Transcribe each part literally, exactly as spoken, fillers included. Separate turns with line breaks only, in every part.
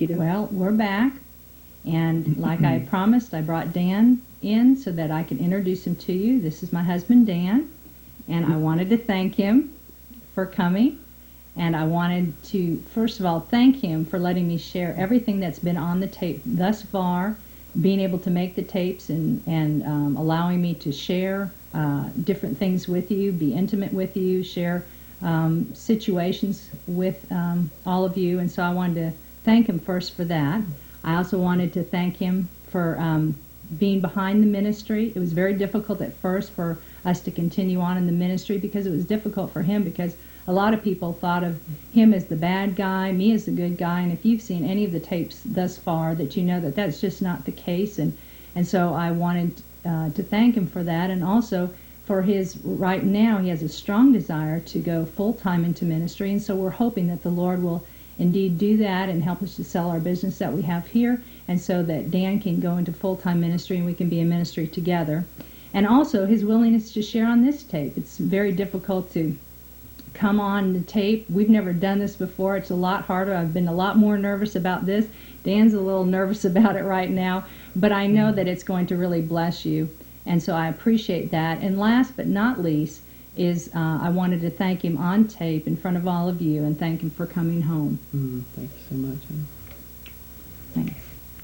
Well, we're back, and like I promised, I brought Dan in so that I can introduce him to you. This is my husband, Dan, and I wanted to thank him for coming, and I wanted to, first of all, thank him for letting me share everything that's been on the tape thus far, being able to make the tapes and, and um, allowing me to share uh, different things with you, be intimate with you, share um, situations with um, all of you, and so I wanted to thank him first for that. I also wanted to thank him for um, being behind the ministry. It was very difficult at first for us to continue on in the ministry because it was difficult for him because a lot of people thought of him as the bad guy, me as the good guy, and if you've seen any of the tapes thus far, that you know that that's just not the case, and, and so I wanted uh, to thank him for that, and also for his, right now, he has a strong desire to go full-time into ministry, and so we're hoping that the Lord will indeed do that and help us to sell our business that we have here, and so that Dan can go into full-time ministry and we can be in ministry together. And also his willingness to share on this tape. It's very difficult to come on the tape. We've never done this before. It's a lot harder. I've been a lot more nervous about this. Dan's a little nervous about it right now, but I know that it's going to really bless you, and so I appreciate that. And last but not least, is uh, I wanted to thank him on tape in front of all of you and thank him for coming home.
Mm, thank you so much.
Thanks.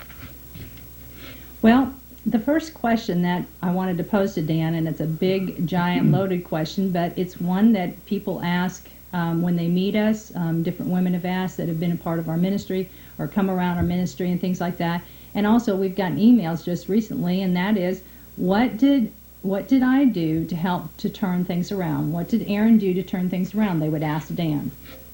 Well, the first question that I wanted to pose to Dan, and it's a big, giant, loaded question, but it's one that people ask um, when they meet us. Um, different women have asked that have been a part of our ministry or come around our ministry and things like that. And also we've gotten emails just recently, and that is, what did What did I do to help to turn things around? What did Aaron do to turn things around? They would ask Dan.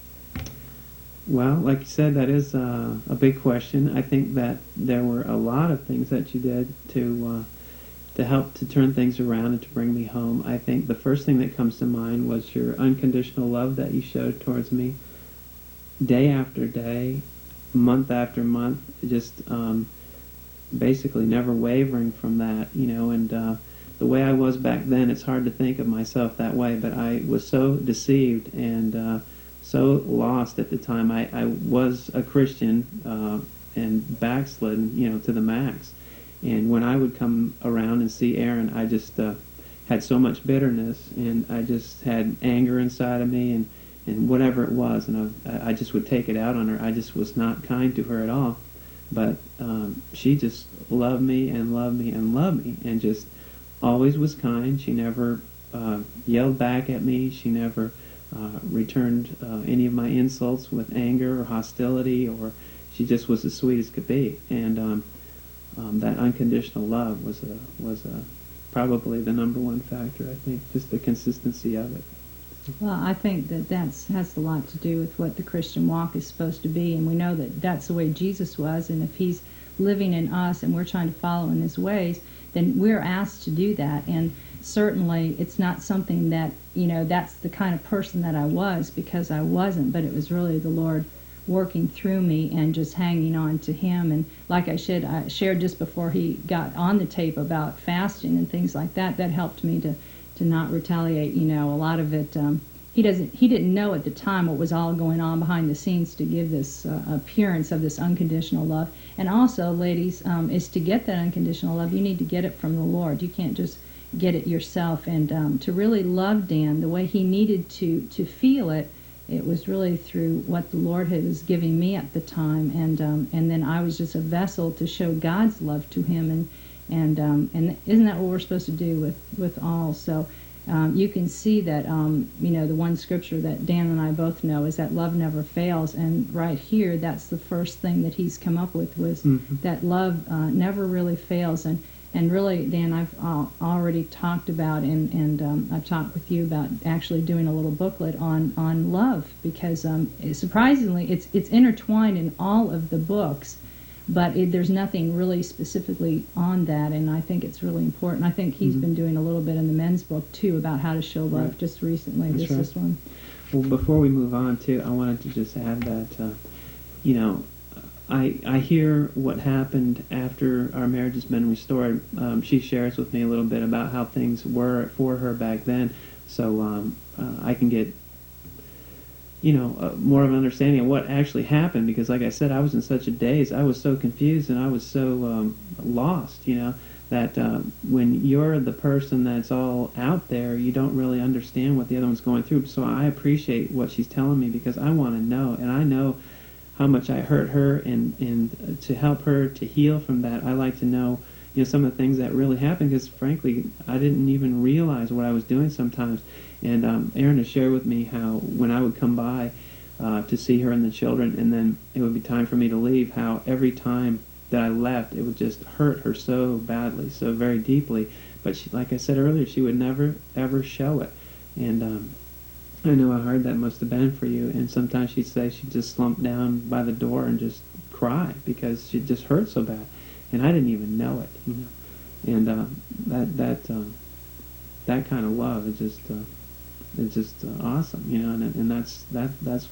Well, like you said, that is uh, a big question. I think that there were a lot of things that you did to uh, to help to turn things around and to bring me home. I think the first thing that comes to mind was your unconditional love that you showed towards me day after day, month after month, just um, basically never wavering from that, you know, and uh, the way I was back then, it's hard to think of myself that way, but I was so deceived and uh, so lost at the time. I, I was a Christian uh, and backslidden, you know, to the max. And when I would come around and see Aaron, I just uh, had so much bitterness, and I just had anger inside of me, and, and whatever it was, and I, I just would take it out on her. I just was not kind to her at all. But um, she just loved me and loved me and loved me, and just always was kind. She never uh, yelled back at me. She never uh, returned uh, any of my insults with anger or hostility, or she just was as sweet as could be. And um, um, that unconditional love was a, was a, probably the number one factor, I think, just the consistency of it.
Well, I think that that's, has a lot to do with what the Christian walk is supposed to be, and we know that that's the way Jesus was, and if he's living in us and we're trying to follow in his ways, then we're asked to do that. And certainly it's not something that, you know, that's the kind of person that I was, because I wasn't, but it was really the Lord working through me and just hanging on to him. And like I said, I shared just before he got on the tape about fasting and things like that. That helped me to, to not retaliate. You know, a lot of it, um, he doesn't, he didn't know at the time what was all going on behind the scenes to give this uh, appearance of this unconditional love. And also, ladies, um, is to get that unconditional love, you need to get it from the Lord. You can't just get it yourself. And um, to really love Dan the way he needed to to feel it, it was really through what the Lord had, was giving me at the time. And um, and then I was just a vessel to show God's love to him. And and um, and isn't that what we're supposed to do with, with all? So um, you can see that, um, you know, the one scripture that Dan and I both know is that love never fails. And right here, that's the first thing that he's come up with, was mm-hmm. that love uh, never really fails. And And really, Dan, I've uh, already talked about, and, and um, I've talked with you about actually doing a little booklet on, on love, because um, surprisingly, it's it's intertwined in all of the books, but it, there's nothing really specifically on that, and I think it's really important. I think he's mm-hmm. been doing a little bit in the men's book, too, about how to show love right. just recently.
That's
this
right.
this one.
Well, before we move on, too, I wanted to just add that, uh, you know, I, I hear what happened after our marriage has been restored. Um, she shares with me a little bit about how things were for her back then, so um, uh, I can get you know, uh, more of an understanding of what actually happened. Because, like I said, I was in such a daze. I was so confused and I was so um, lost, you know, that uh, when you're the person that's all out there, you don't really understand what the other one's going through. So I appreciate what she's telling me because I want to know, and I know how much I hurt her, and, and to help her to heal from that, I like to know, you know, some of the things that really happened, because frankly, I didn't even realize what I was doing sometimes. And um, Erin has shared with me how when I would come by uh, to see her and the children, and then it would be time for me to leave, how every time that I left, it would just hurt her so badly, so very deeply. But she, like I said earlier, she would never, ever show it. And um, I know how hard that must have been for you. And sometimes she'd say she'd just slump down by the door and just cry because she just hurt so bad. And I didn't even know it, you know. And uh, that that uh, that kind of love is just uh, is just uh, awesome, you know. And and that's that that's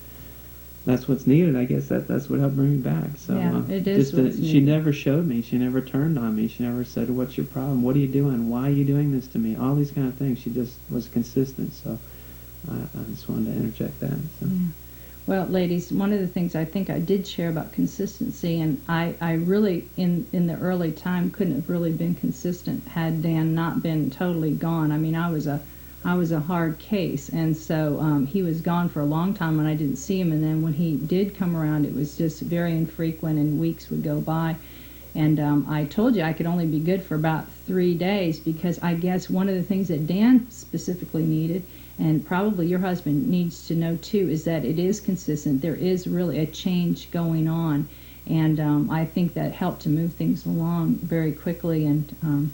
that's what's needed. I guess that that's what helped bring me back. So
Yeah,
uh,
it is
just, uh,
what's
she
needed.
never showed me. She never turned on me. She never said, "What's your problem? What are you doing? Why are you doing this to me?" All these kind of things. She just was consistent. So I, I just wanted to interject that. So.
Yeah. Well, ladies, one of the things I think I did share about consistency, and I, I really, in, in the early time, couldn't have really been consistent had Dan not been totally gone. I mean, I was a, I was a hard case, and so um, he was gone for a long time when I didn't see him, and then when he did come around, it was just very infrequent, and weeks would go by. And um, I told you I could only be good for about three days because I guess one of the things that Dan specifically needed, and probably your husband needs to know too, is that it is consistent. There is really a change going on. And um, I think that helped to move things along very quickly. And um,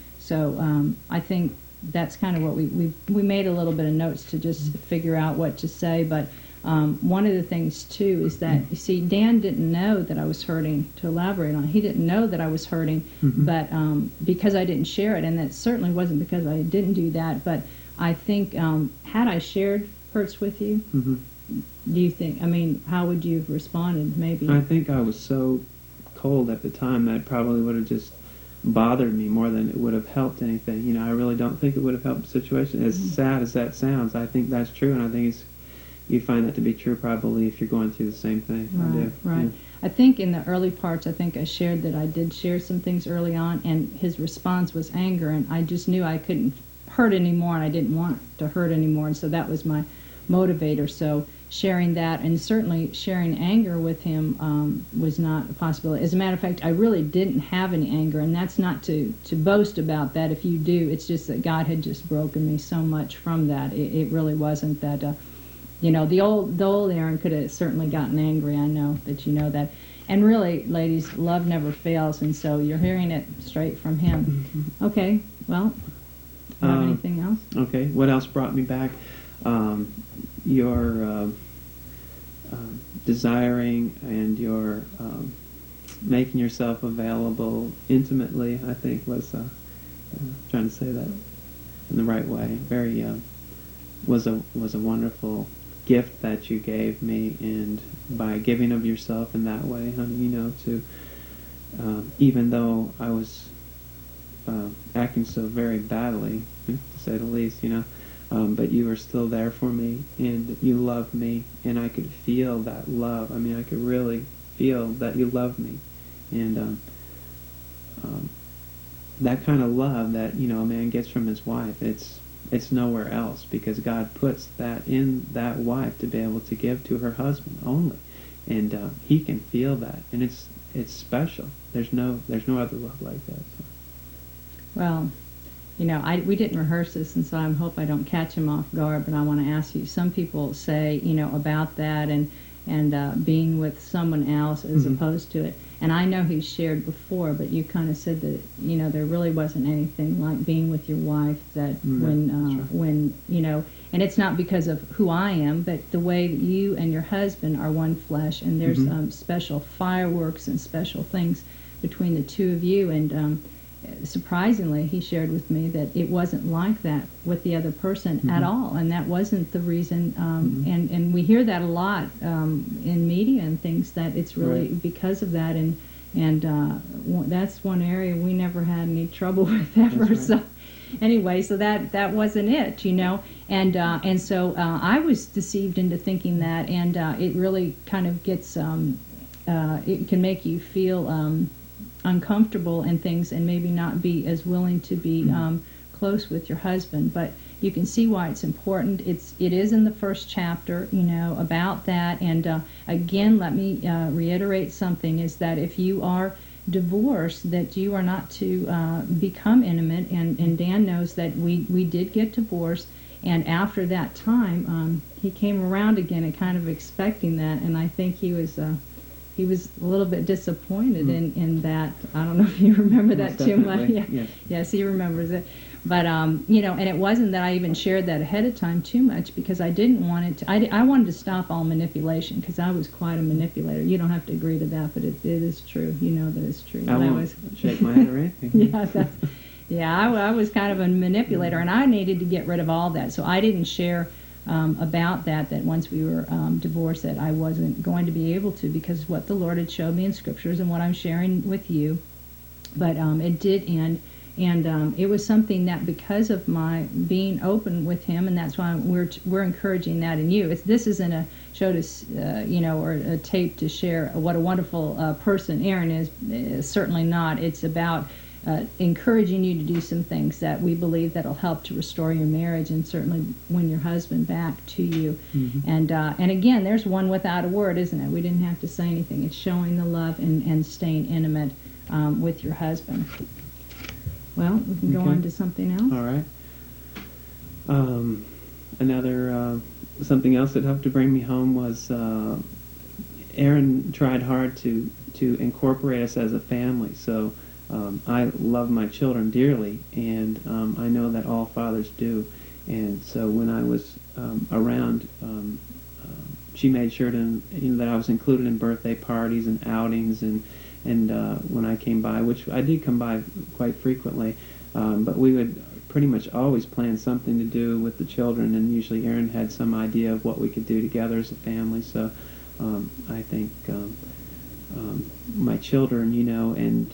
so um, I think that's kind of what we, we, we made a little bit of notes to just figure out what to say. But um, one of the things too is that, you see, Dan didn't know that I was hurting, to elaborate on it. He didn't know that I was hurting,
Mm-hmm.
but um, because I didn't share it, and that certainly wasn't because I didn't do that, but I think um, had I shared hurts with you,
Mm-hmm.
do you think, I mean, how would you have responded maybe?
I think I was so cold at the time that it probably would have just bothered me more than it would have helped anything. You know, I really don't think it would have helped the situation. As
Mhm.
sad as that sounds, I think that's true, and I think it's, you find that to be true probably if you're going through the same thing. I
Right,
do.
right.
Yeah.
I think in the early parts, I think I shared that I did share some things early on, and his response was anger, and I just knew I couldn't hurt anymore, and I didn't want to hurt anymore, and so that was my motivator. So sharing that, and certainly sharing anger with him um, was not a possibility. As a matter of fact, I really didn't have any anger, and that's not to, to boast about that. If you do, it's just that God had just broken me so much from that. It, it really wasn't that, uh, you know, the old, the old Erin could have certainly gotten angry. I know that you know that. And really, ladies, love never fails, and so you're hearing it straight from him. Okay, well, you have
Um,
anything else?
Okay, what else brought me back? Um, your uh, uh, desiring and your um, making yourself available intimately, I think, was uh, uh, trying to say that in the right way. Very uh, was a was a wonderful gift that you gave me, and by giving of yourself in that way, honey, you know, to uh, even though I was uh, acting so very badly, to say the least, you know. Um, but you were still there for me, and you loved me, and I could feel that love. I mean, I could really feel that you loved me, and um, um, that kind of love that, you know, a man gets from his wife, it's it's nowhere else, because God puts that in that wife to be able to give to her husband only, and uh, he can feel that, and it's it's special. There's no there's no other love like that. So.
Well, you know, I we didn't rehearse this, and so I hope I don't catch him off guard, but I want to ask you, some people say, you know, about that and and uh, being with someone else as
Mm-hmm.
opposed to it. And I know he's shared before, but you kind of said that, you know, there really wasn't anything like being with your wife, that
Mm,
when,
that's
uh,
right.
when, you know, and it's not because of who I am, but the way that you and your husband are one flesh, and there's
Mhm.
um, special fireworks and special things between the two of you. And um, surprisingly, he shared with me that it wasn't like that with the other person
Mhm.
at all, and that wasn't the reason. Um,
Mhm.
and and we hear that a lot um, in media and things, that it's really
Right.
because of that. And and uh, w- that's one area we never had any trouble with ever.
That's right.
So anyway, so that that wasn't it, you know. And uh, and so uh, I was deceived into thinking that, and uh, it really kind of gets um, uh, it can make you feel um, uncomfortable and things, and maybe not be as willing to be um, close with your husband. But you can see why it's important. It's it is in the first chapter, you know, about that. And uh, again, let me uh, reiterate something: is that if you are divorced, that you are not to uh, become intimate. And, and Dan knows that we we did get divorced, and after that time, um, he came around again and kind of expecting that. And I think he was. Uh, He was a little bit disappointed mm. in, in that. I don't know if you remember that
Most
too much.
definitely.
Yeah.
Yes.
Yes, he remembers it. But, um, you know, and it wasn't that I even shared that ahead of time too much, because I didn't want it to. I, I wanted to stop all manipulation, because I was quite a manipulator. You don't have to agree to that, but it, it is true. You know that it's true.
I
When
won't
I was,
shake my head or anything.
yeah, that's, yeah I, I was kind of a manipulator, and I needed to get rid of all that. So I didn't share Um, about that, that once we were um, divorced, that I wasn't going to be able to, because what the Lord had showed me in scriptures and what I'm sharing with you. But um, it did end, and um, it was something that, because of my being open with him, and that's why we're we're encouraging that in you. It's, this isn't a show to, uh, you know, or a tape to share what a wonderful uh, person Aaron is. Uh, certainly not. It's about Uh, encouraging you to do some things that we believe that will help to restore your marriage, and certainly win your husband back to you.
Mm-hmm.
And uh, and again, there's one without a word, isn't it? We didn't have to say anything. It's showing the love and, and staying intimate um, with your husband. Well, we can go
Okay.
on to something else.
All right. Um, another uh, something else that helped to bring me home was uh, Aaron tried hard to to incorporate us as a family. So. Um, I love my children dearly, and um, I know that all fathers do. And so when I was um, around, um, uh, she made sure to, you know, that I was included in birthday parties and outings, and and uh, when I came by, which I did come by quite frequently, um, but we would pretty much always plan something to do with the children, and usually Aaron had some idea of what we could do together as a family. So um, I think um, um, my children, you know, and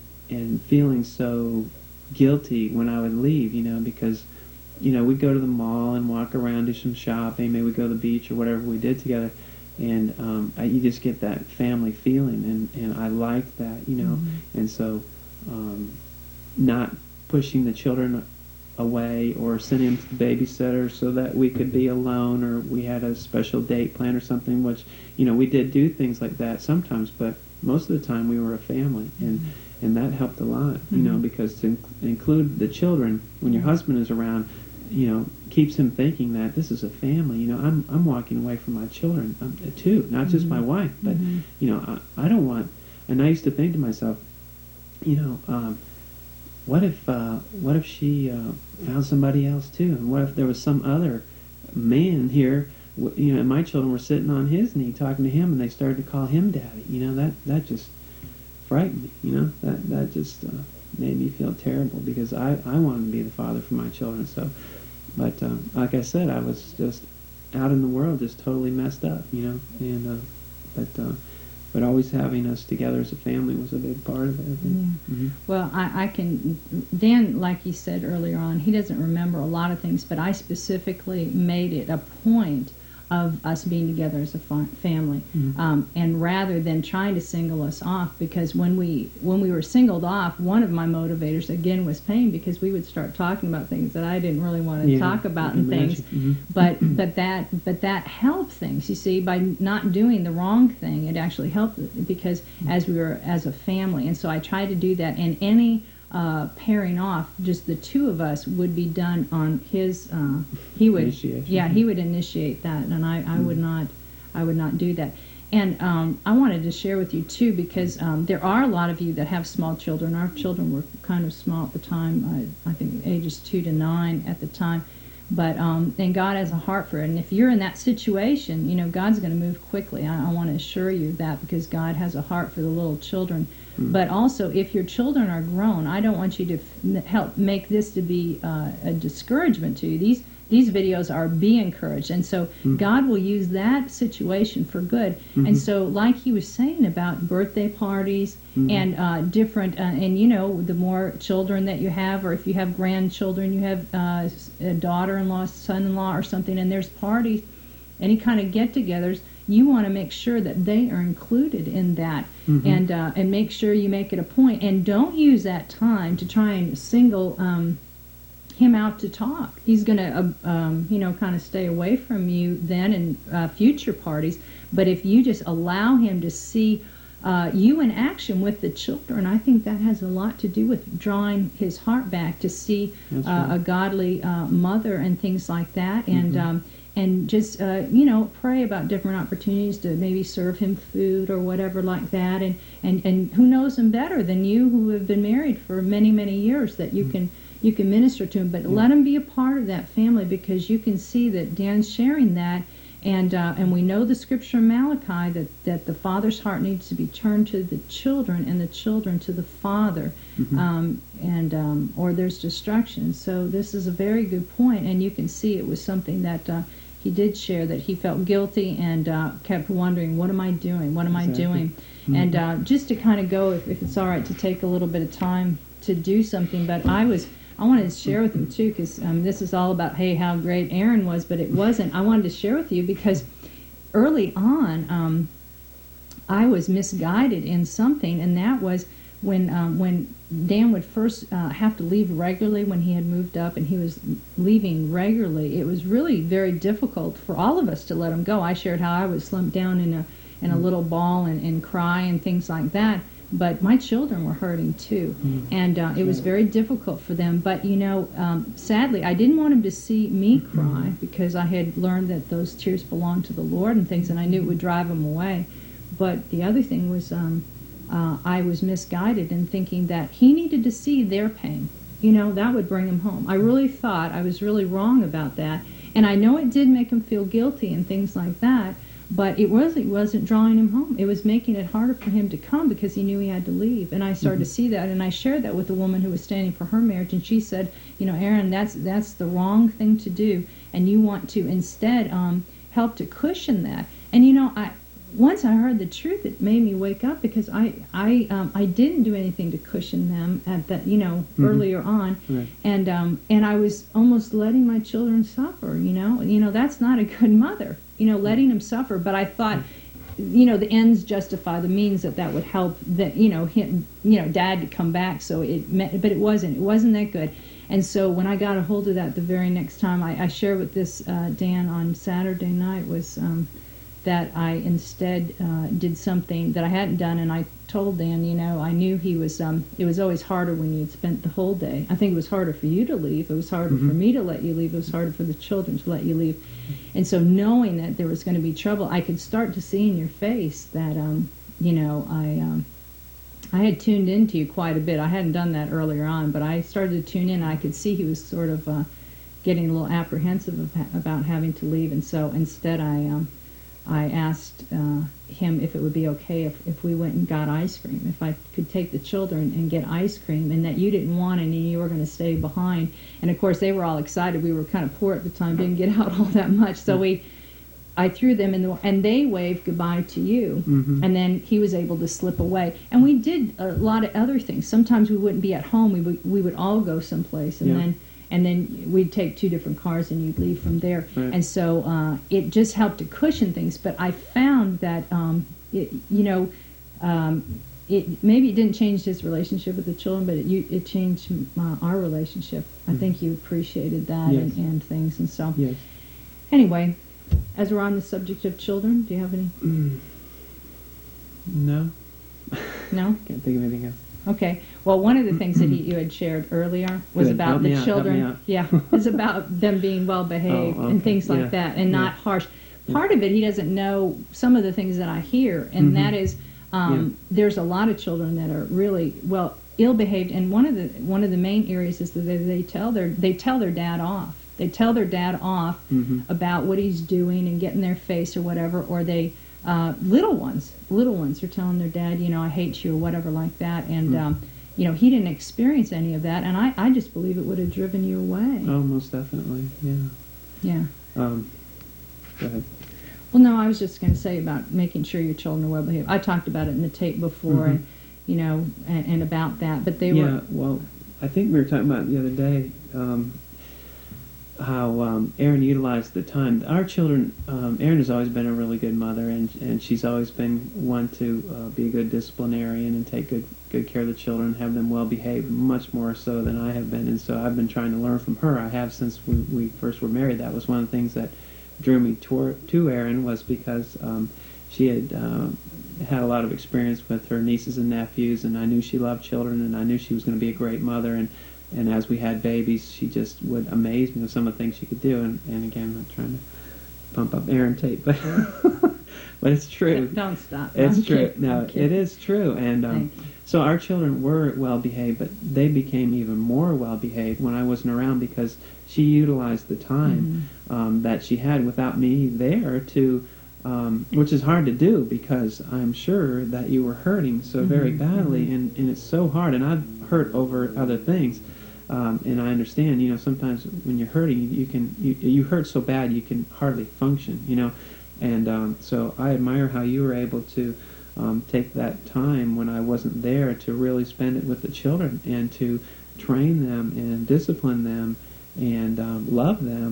and feeling so guilty when I would leave, you know, because, you know, we'd go to the mall and walk around, do some shopping, maybe we'd go to the beach or whatever we did together, and um, I, you just get that family feeling, and, and I liked that, you know, mm-hmm. and so um, not pushing the children away or sending them to the babysitter so that we could be alone, or we had a special date plan or something, which, you know, we did do things like that sometimes, but most of the time we were a family, and mm-hmm. And that helped a lot, you mm-hmm. know, because to inc- include the children when your husband is around, you know, keeps him thinking that this is a family. You know, I'm I'm walking away from my children um, too, not just mm-hmm. my wife, but mm-hmm. you know, I, I don't want. And I used to think to myself, you know, um, what if uh, what if she uh, found somebody else too, and what if there was some other man here? You know, and my children were sitting on his knee talking to him, and they started to call him daddy. You know, that that just frightened me, you know, that that just uh, made me feel terrible, because I, I wanted to be the father for my children. So, but uh, like I said, I was just out in the world, just totally messed up, you know, and uh, but uh, but always having us together as a family was a big part of it, I think.
Yeah.
Mm-hmm.
Well, I, I can, Dan, like you said earlier on, he doesn't remember a lot of things, but I specifically made it a point of us being together as a fa- family, mm-hmm. um, and rather than trying to single us off, because when we when we were singled off, one of my motivators again was pain, because we would start talking about things that I didn't really want to
yeah,
talk about and
imagine.
things,
mm-hmm.
but but that but that helped things. You see, by not doing the wrong thing, it actually helped, because mm-hmm. as we were as a family, and so I tried to do that. And any Uh, pairing off, just the two of us, would be done on his. Uh, he would,
Initiation.
yeah, he would initiate that, and I, I mm-hmm. would not, I would not do that. And um, I wanted to share with you too, because um, there are a lot of you that have small children. Our children were kind of small at the time. I, I think ages two to nine at the time. But um, and God has a heart for it. And if you're in that situation, you know, God's going to move quickly. I, I want to assure you of that, because God has a heart for the little children. Mm. But also, if your children are grown, I don't want you to f- help make this to be uh, a discouragement to you. These these videos are be encouraged. And so
Mm-hmm.
God will use that situation for good.
Mm-hmm.
And so like he was saying about birthday parties
Mm-hmm.
and uh, different, uh, and you know, the more children that you have, or if you have grandchildren, you have uh, a daughter-in-law, son-in-law or something, and there's parties, any kind of get-togethers, you want to make sure that they are included in that.
Mm-hmm.
and uh, and make sure you make it a point, and don't use that time to try and single um, him out to talk. He's going to, uh, um, you know, kind of stay away from you then in uh, future parties. But if you just allow him to see uh, you in action with the children, I think that has a lot to do with drawing his heart back to see
That's
uh,
right.
a godly uh, mother and things like that. And
Mhm.
um, and just uh, you know, pray about different opportunities to maybe serve him food or whatever like that. And and and who knows him better than you, who have been married for many many years, that you can you can minister to him. But let him be a part of that family, because you can see that Dan's sharing that. And uh, and we know the scripture in Malachi that, that the father's heart needs to be turned to the children, and the children to the father,
Mhm.
um, and um, or there's destruction. So this is a very good point, and you can see it was something that uh, he did share, that he felt guilty and uh, kept wondering, what am I doing? What am
Exactly.
I doing?
Mhm.
And uh, just to kind of go, if, if it's all right, to take a little bit of time to do something. But I was. I wanted to share with him too, because um, this is all about, hey, how great Aaron was, but it wasn't. I wanted to share with you because early on, um, I was misguided in something, and that was when um, when Dan would first uh, have to leave regularly when he had moved up, and he was leaving regularly. It was really very difficult for all of us to let him go. I shared how I would slump down in a in a little ball and, and cry and things like that. But my children were hurting too,
Mm.
and uh, it was very difficult for them. But you know, um, sadly, I didn't want him to see me cry, because I had learned that those tears belonged to the Lord and things, and I knew it would drive him away. But the other thing was, um, uh, I was misguided in thinking that he needed to see their pain. You know, that would bring him home. I really thought I was really wrong about that, and I know it did make him feel guilty and things like that. But it wasn't, it wasn't drawing him home. It was making it harder for him to come, because he knew he had to leave. And I started
Mhm.
to see that, and I shared that with the woman who was standing for her marriage, and she said, you know, Aaron, that's that's the wrong thing to do, and you want to instead um, help to cushion that. And you know, I once I heard the truth, it made me wake up, because I I um, I didn't do anything to cushion them at that, you know,
Mhm.
earlier on,
Right.
and um, and I was almost letting my children suffer. You know, you know that's not a good mother. You know, letting them suffer. But I thought, you know, the ends justify the means, that that would help that, you know, him, you know, Dad to come back. So it meant, but it wasn't. It wasn't that good. And so when I got a hold of that the very next time, I, I shared with this uh, Dan on Saturday night was um, that I instead uh, did something that I hadn't done, and I told Dan, you know, I knew he was. Um, it was always harder when you'd spent the whole day. I think it was harder for you to leave. It was harder
Mhm.
for me to let you leave. It was harder for the children to let you leave. And so knowing that there was going to be trouble, I could start to see in your face that, um, you know, I um, I had tuned into you quite a bit. I hadn't done that earlier on, but I started to tune in. I could see he was sort of uh, getting a little apprehensive of ha- about having to leave. And so instead I um, I asked uh, him if it would be okay if, if we went and got ice cream, if I could take the children and get ice cream, and that you didn't want any, you were going to stay behind. And of course they were all excited. We were kind of poor at the time, didn't get out all that much. So we, I threw them in the, and they waved goodbye to you.
Mhm.
And then he was able to slip away. And we did a lot of other things. Sometimes we wouldn't be at home. We would, we would all go someplace, and
Yeah.
then and then we'd take two different cars, and you'd leave from there.
Right.
And so uh, it just helped to cushion things. But I found that, um, it, you know, um, it maybe it didn't change his relationship with the children, but it, you, it changed uh, our relationship. I
Mhm.
think you appreciated that
Yes.
and, and things. And so
Yes.
anyway, as we're on the subject of children, do you have any?
Mm. No.
No?
Can't think of anything else.
Okay. Well, one of the things that he, you had shared earlier was
Good.
about
Help me
the
out, help me
children.
out.
Yeah, it's about them being well behaved
Oh,
and
okay.
things like
Yeah.
that, and
Yeah.
not harsh. Part of it, he doesn't know some of the things that I hear, and
Mhm.
that is, um, there's a lot of children that are really well ill behaved, and one of the one of the main areas is that they, they tell their they tell their dad off. They tell their dad off
Mhm.
about what he's doing and get in their face or whatever, or they uh, little ones, little ones are telling their dad, you know, I hate you or whatever like that, and
Mm.
um, you know, he didn't experience any of that, and I, I just believe it would have driven you away.
Oh, most definitely. Yeah.
Yeah.
Um, go ahead.
Well, no, I was just going to say about making sure your children are well behaved. I talked about it in the tape before,
Mm-hmm.
and you know, and, and about that. But they
Yeah,
were.
well, I think we were talking about the other day um, how um, Erin utilized the time. Our children, um, Erin has always been a really good mother, and and she's always been one to uh, be a good disciplinarian and take good good care of the children, have them well behaved, much more so than I have been. And so I've been trying to learn from her. I have since we, we first were married. That was one of the things that drew me toward, to Erin, was because um, she had uh, had a lot of experience with her nieces and nephews, and I knew she loved children, and I knew she was going to be a great mother. And and as we had babies, she just would amaze me with some of the things she could do. And, and again, I'm not trying to pump up Erin tape, but but it's true.
Don't stop.
It's
I'm
true.
kidding.
No,
I'm
it
kidding.
is true. And um,
Thank you.
so our children were well behaved, but they became even more well behaved when I wasn't around, because she utilized the time
Mhm.
um, that she had without me there to, um, which is hard to do, because I'm sure that you were hurting so very
Mhm.
badly,
Mhm.
and, and it's so hard. And I've hurt over other things. Um, and I understand, you know, sometimes when you're hurting, you, you can you, you hurt so bad you can hardly function, you know. And um, so I admire how you were able to um, take that time when I wasn't there to really spend it with the children and to train them and discipline them and um, love them,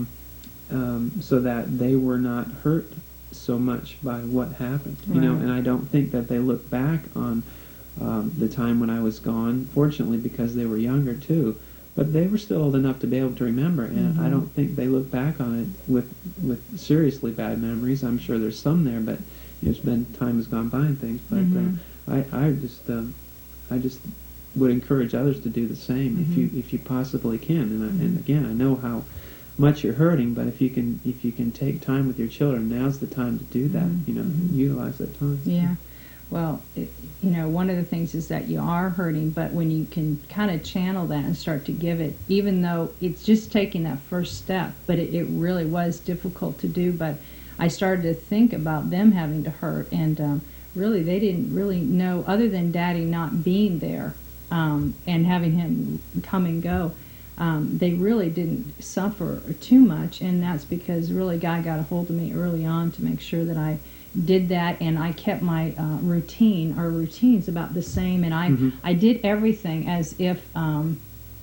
um, so that they were not hurt so much by what happened, you know.
Right.
And I don't think that they look back on um, the time when I was gone, fortunately, because they were younger too. But they were still old enough to be able to remember, and
Mhm.
I don't think they look back on it with with seriously bad memories. I'm sure there's some there, but you know, it's been time has gone by and things. But
Mhm.
uh, I I just um, I just would encourage others to do the same if you
Mhm.
if you possibly can. And I, and
Mhm.
again, I know how much you're hurting, but if you can if you can take time with your children, now's the time to do that.
Mhm.
You know,
Mhm.
utilize that time.
Yeah. Well, it, you know, one of the things is that you are hurting, but when you can kind of channel that and start to give it, even though it's just taking that first step, but it, it really was difficult to do. But I started to think about them having to hurt, and um, really they didn't really know, other than Daddy not being there um, and having him come and go. Um, they really didn't suffer too much, and that's because really God got a hold of me early on to make sure that I did that, and I kept my uh, routine. Our routine's about the same, and I
Mhm.
I did everything as if um,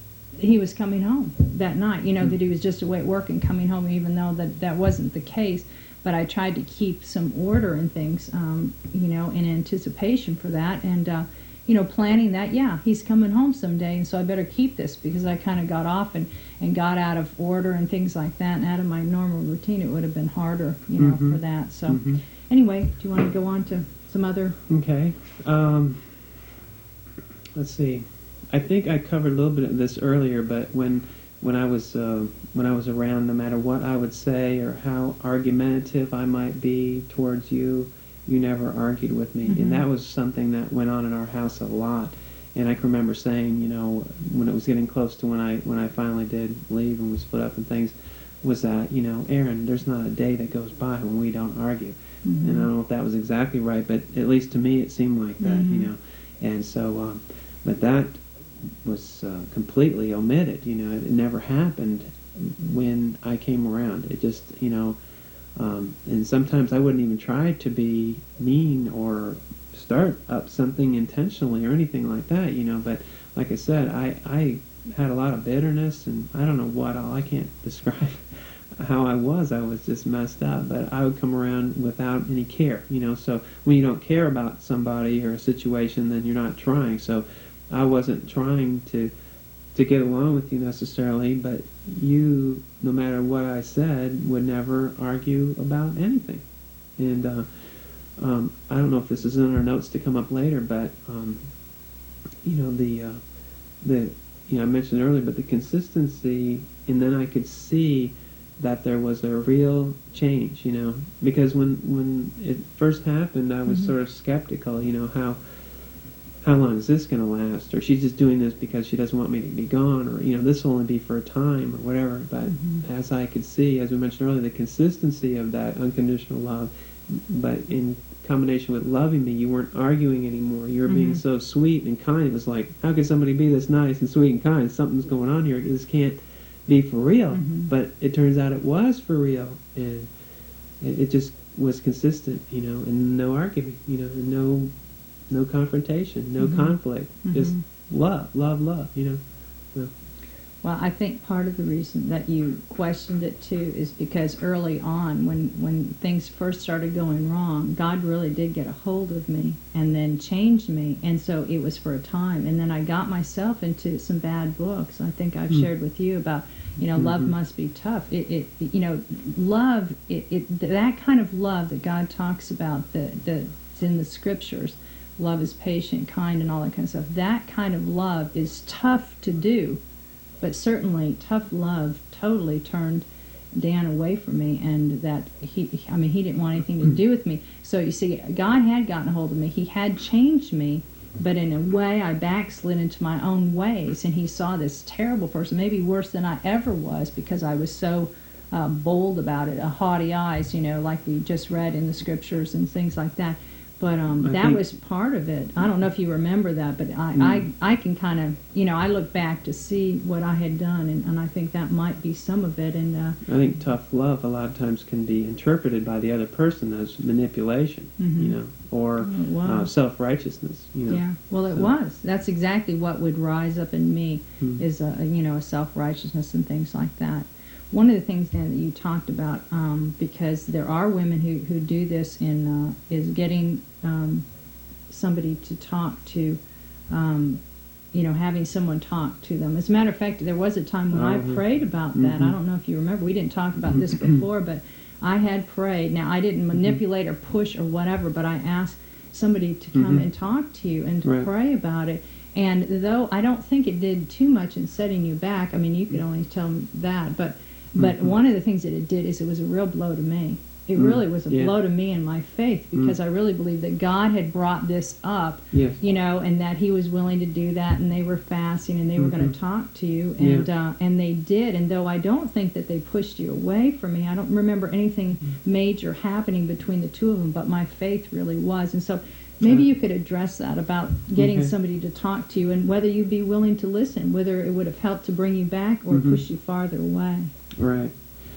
he was coming home that night. You know,
Mhm.
that he was just away at work and coming home, even though that that wasn't the case. But I tried to keep some order in things, um, you know, in anticipation for that, and uh, you know, planning that, yeah, he's coming home someday, and so I better keep this, because I kind of got off and, and got out of order and things like that, and out of my normal routine. It would have been harder, you know,
Mhm.
for that. So
Mhm.
anyway, do you want to go on to some other?
Okay. Um, let's see. I think I covered a little bit of this earlier, but when when I was uh, when I was around, no matter what I would say or how argumentative I might be towards you, you never argued with me,
Mhm.
and that was something that went on in our house a lot. And I can remember saying, you know, when it was getting close to when I when I finally did leave and we split up and things, was that, you know, Erin, there's not a day that goes by when we don't argue.
Mhm.
And I don't know if that was exactly right, but at least to me it seemed like that,
Mhm.
you know. And so, um, but that was uh, completely omitted, you know. It, it never happened when I came around. It just, you know, um, and sometimes I wouldn't even try to be mean or start up something intentionally or anything like that, you know. But like I said, I, I had a lot of bitterness, and I don't know what all. I can't describe how I was. I was just messed up, but I would come around without any care, you know. So when you don't care about somebody or a situation, then you're not trying. So I wasn't trying to to get along with you necessarily, but you, no matter what I said, would never argue about anything. And uh, um, I don't know if this is in our notes to come up later, but um, you know, the uh, the you know, I mentioned earlier, but the consistency, and then I could see that there was a real change, you know, because when when it first happened, I was
Mhm.
sort of skeptical, you know, how how long is this going to last, or she's just doing this because she doesn't want me to be gone, or you know, this will only be for a time or whatever. But
Mhm.
as I could see, as we mentioned earlier, the consistency of that unconditional love, but in combination with loving me, you weren't arguing anymore. You were being
Mhm.
so sweet and kind. It was like, how could somebody be this nice and sweet and kind? Something's going on here. This can't be for real,
Mhm.
but it turns out it was for real, and it, it just was consistent, you know, and no argument, you know, and no no confrontation, no
Mhm.
conflict, just
Mhm.
love, love, love, you know. So,
Well, I think part of the reason that you questioned it too is because early on, when, when things first started going wrong, God really did get a hold of me and then changed me. And so it was for a time. And then I got myself into some bad books. I think I've
Mm.
shared with you about, you know, love
Mhm.
must be tough. It, it you know, love, it, it, that kind of love that God talks about, the, the, it's in the scriptures. Love is patient, kind, and all that kind of stuff. That kind of love is tough to do. But certainly, tough love totally turned Dan away from me, and that he, I mean, he didn't want anything to do with me. So you see, God had gotten a hold of me. He had changed me, but in a way, I backslid into my own ways, and he saw this terrible person, maybe worse than I ever was, because I was so uh, bold about it, a haughty eyes, you know, like we just read in the scriptures and things like that. But um,
I
that
think-
was part of it. I don't know if you remember that, but I,
Mm.
I, I can kind of, you know, I look back to see what I had done, and, and I think that might be some of it. And uh,
I think tough love a lot of times can be interpreted by the other person as manipulation,
Mhm.
you know, or
Oh, it was.
uh, self-righteousness, you know.
yeah, well, it
So-
was. That's exactly what would rise up in me
Mm.
is, a, you know, a self-righteousness and things like that. One of the things, Dan, that you talked about, um, because there are women who, who do this, in uh, is getting um, somebody to talk to, um, you know, having someone talk to them. As a matter of fact, there was a time when
Uh-huh.
I prayed about that.
Mhm.
I don't know if you remember. We didn't talk about this before, but I had prayed. Now, I didn't manipulate or push or whatever, but I asked somebody to come
Mhm.
and talk to you and to
Right.
pray about it. And though I don't think it did too much in setting you back, I mean, you could only tell me that, but but
Mhm.
one of the things that it did is it was a real blow to me. It
Mm,
really was a
yeah.
blow to me in my faith, because I really believe that God had brought this up,
Yes.
you know, and that He was willing to do that, and they were fasting, and they were going
Mhm.
to talk to you, and
Yeah.
uh, and they did. And though I don't think that they pushed you away from me, I don't remember anything major happening between the two of them, but my faith really was. And so maybe
Uh,
you could address that about getting
Okay.
somebody to talk to you, and whether you'd be willing to listen, whether it would have helped to bring you back or
Mhm.
push you farther away.
Right.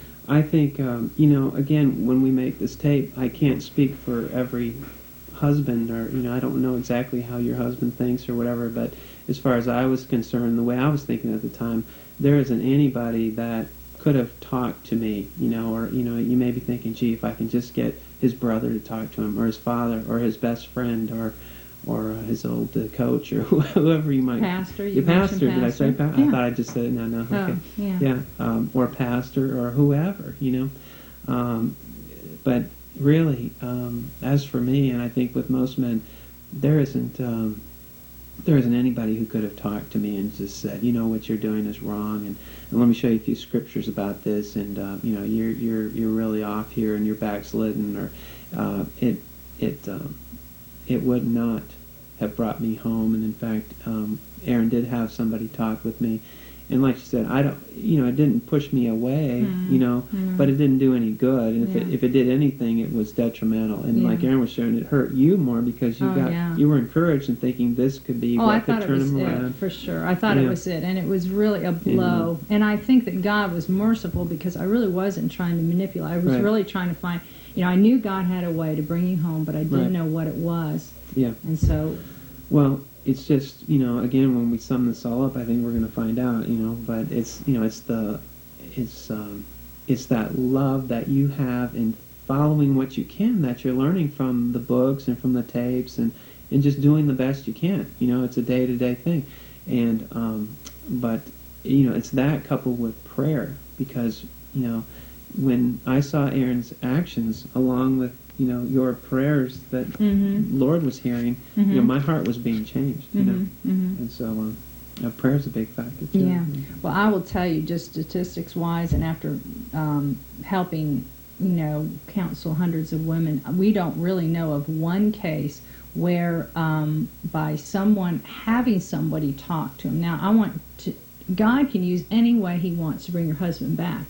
I think, um, you know, again, when we make this tape, I can't speak for every husband, or, you know, I don't know exactly how your husband thinks or whatever, but as far as I was concerned, the way I was thinking at the time, there isn't anybody that could have talked to me, you know, or, you know, you may be thinking, gee, if I can just get his brother to talk to him, or his father, or his best friend, or or uh, his old uh, coach, or whoever you might.
Pastor, you
Your pastor,
mentioned
did I say
pastor?
pa- I
Yeah.
thought I just said it. No, no, okay.
Oh, yeah.
Yeah, um, or pastor, or whoever, you know. Um, but really, um, as for me, and I think with most men, there isn't um, there isn't anybody who could have talked to me and just said, you know, what you're doing is wrong, and, and let me show you a few scriptures about this, and uh, you know, you're you're you're really off here, and you're backslidden, or uh, it it um, it would not have brought me home. And in fact, um, Aaron did have somebody talk with me, and like she said, I don't, you know, it didn't push me away,
Mm,
you know,
mm.
but it didn't do any good. And if it
Yeah.
if it did anything, it was detrimental. And
Yeah.
like Aaron was showing, it hurt you more because you
Oh,
got
yeah.
you were encouraged and thinking this could be
Oh,
what
I
could
thought it
turn
was
him
it,
around.
for sure. I thought it
Yeah.
was it, and it was really a blow. And I think that God was merciful, because I really wasn't trying to manipulate. I was
Right.
really trying to find, you know, I knew God had a way to bring you home, but I didn't
Right.
know what it was.
Yeah.
And so,
Well, it's just, you know, again, when we sum this all up, I think we're going to find out, you know, but it's, you know, it's the, it's, um, it's that love that you have in following what you can, that you're learning from the books and from the tapes, and, and just doing the best you can. You know, it's a day-to-day thing. And, um, but, you know, it's that coupled with prayer, because, you know, when I saw Aaron's actions along with, you know, your prayers that
Mhm.
Lord was hearing, you know,
Mhm.
my heart was being changed, you know.
Mhm, mhm.
And so, um, uh, prayer's a big factor, too.
Yeah. Well, I will tell you, just statistics wise, and after um, helping, you know, counsel hundreds of women, we don't really know of one case where um, by someone having somebody talk to them. Now, I want to, God can use any way He wants to bring your husband back.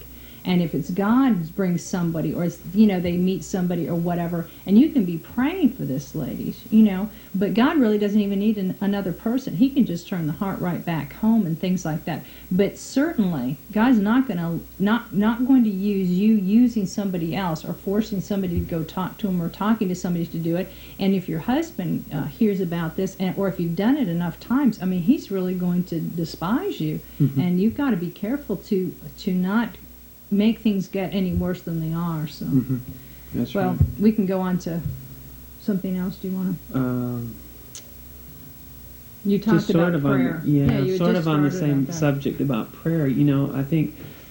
And if it's God brings somebody, or it's, you know, they meet somebody or whatever, and you can be praying for this lady, you know, but God really doesn't even need an, another person. He can just turn the heart right back home and things like that. But certainly, God's not going to not not going to use you using somebody else or forcing somebody to go talk to him or talking to somebody to do it. And if your husband uh, hears about this, and, or if you've done it enough times, I mean, he's really going to despise you, mm-hmm. and you've got to be careful to to not make things get any worse than they are. So,
mm-hmm. That's
well,
right.
we can go on to something else. Do you want to?
Um,
you talked
just sort
about
of
prayer.
On the, yeah,
yeah you
sort
just
of on the
started
same
that.
subject about prayer. You know, I think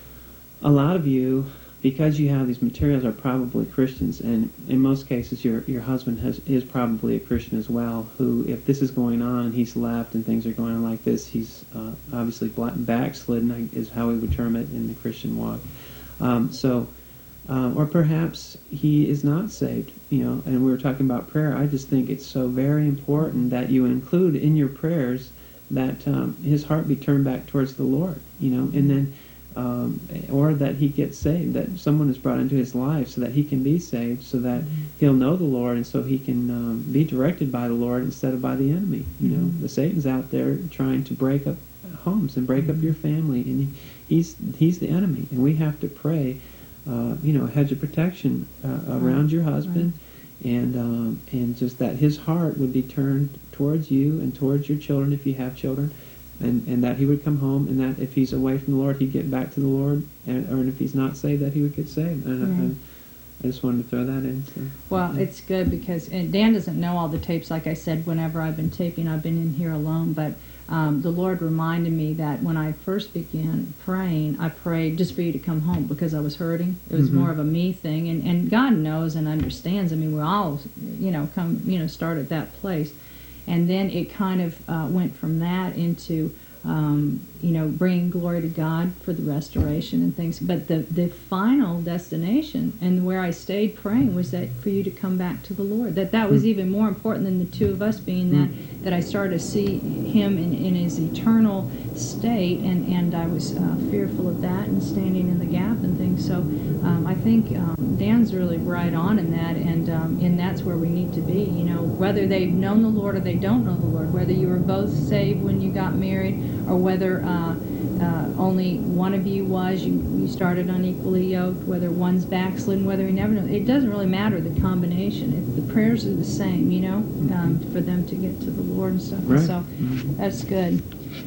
a lot of you, because you have these materials, are probably Christians, and in most cases, your your husband has is probably a Christian as well. Who, if this is going on, he's left, and things are going on like this, he's uh, obviously backslidden, is how we would term it in the Christian walk. Um, so, uh, or perhaps he is not saved, you know, and we were talking about prayer. I just think it's so very important that you include in your prayers that um, his heart be turned back towards the Lord, you know, and then, um, or that he gets saved, that someone is brought into his life so that he can be saved, so that he'll know the Lord, and so he can um, be directed by the Lord instead of by the enemy. You know, the Satan's out there trying to break up homes and break up your family, and he, he's he's the enemy, and we have to pray, uh, you know, a hedge of protection uh, around your husband, right. and um, and just that his heart would be turned towards you and towards your children if you have children, and, and that he would come home, and that if he's away from the Lord, he'd get back to the Lord, and, or if he's not saved, that he would get saved. And
yeah.
I, I just wanted to throw that in. So,
well,
yeah.
It's good because and Dan doesn't know all the tapes. Like I said, whenever I've been taping, I've been in here alone, but Um, the Lord reminded me that when I first began praying, I prayed just for you to come home because I was hurting. It was mm-hmm. more of a me thing, and, and God knows and understands. I mean, we all, you know, come, you know, start at that place, and then it kind of uh, went from that into, um, you know, bringing glory to God for the restoration and things. But the the final destination and where I stayed praying was that for you to come back to the Lord. That that was even more important than the two of us being that. That I started to see him in, in his eternal state, and, and I was uh, fearful of that and standing in the gap and things. So um, I think um, Dan's really right on in that, and um, and that's where we need to be. You know, whether they've known the Lord or they don't know the Lord, whether you were both saved when you got married, or whether uh, uh, only one of you was, you, you started unequally yoked, whether one's backslidden, whether he never knows. It doesn't really matter the combination. It, the prayers are the same, you know, um, for them to get to the Lord and stuff.
Right.
And so
mm-hmm.
that's good.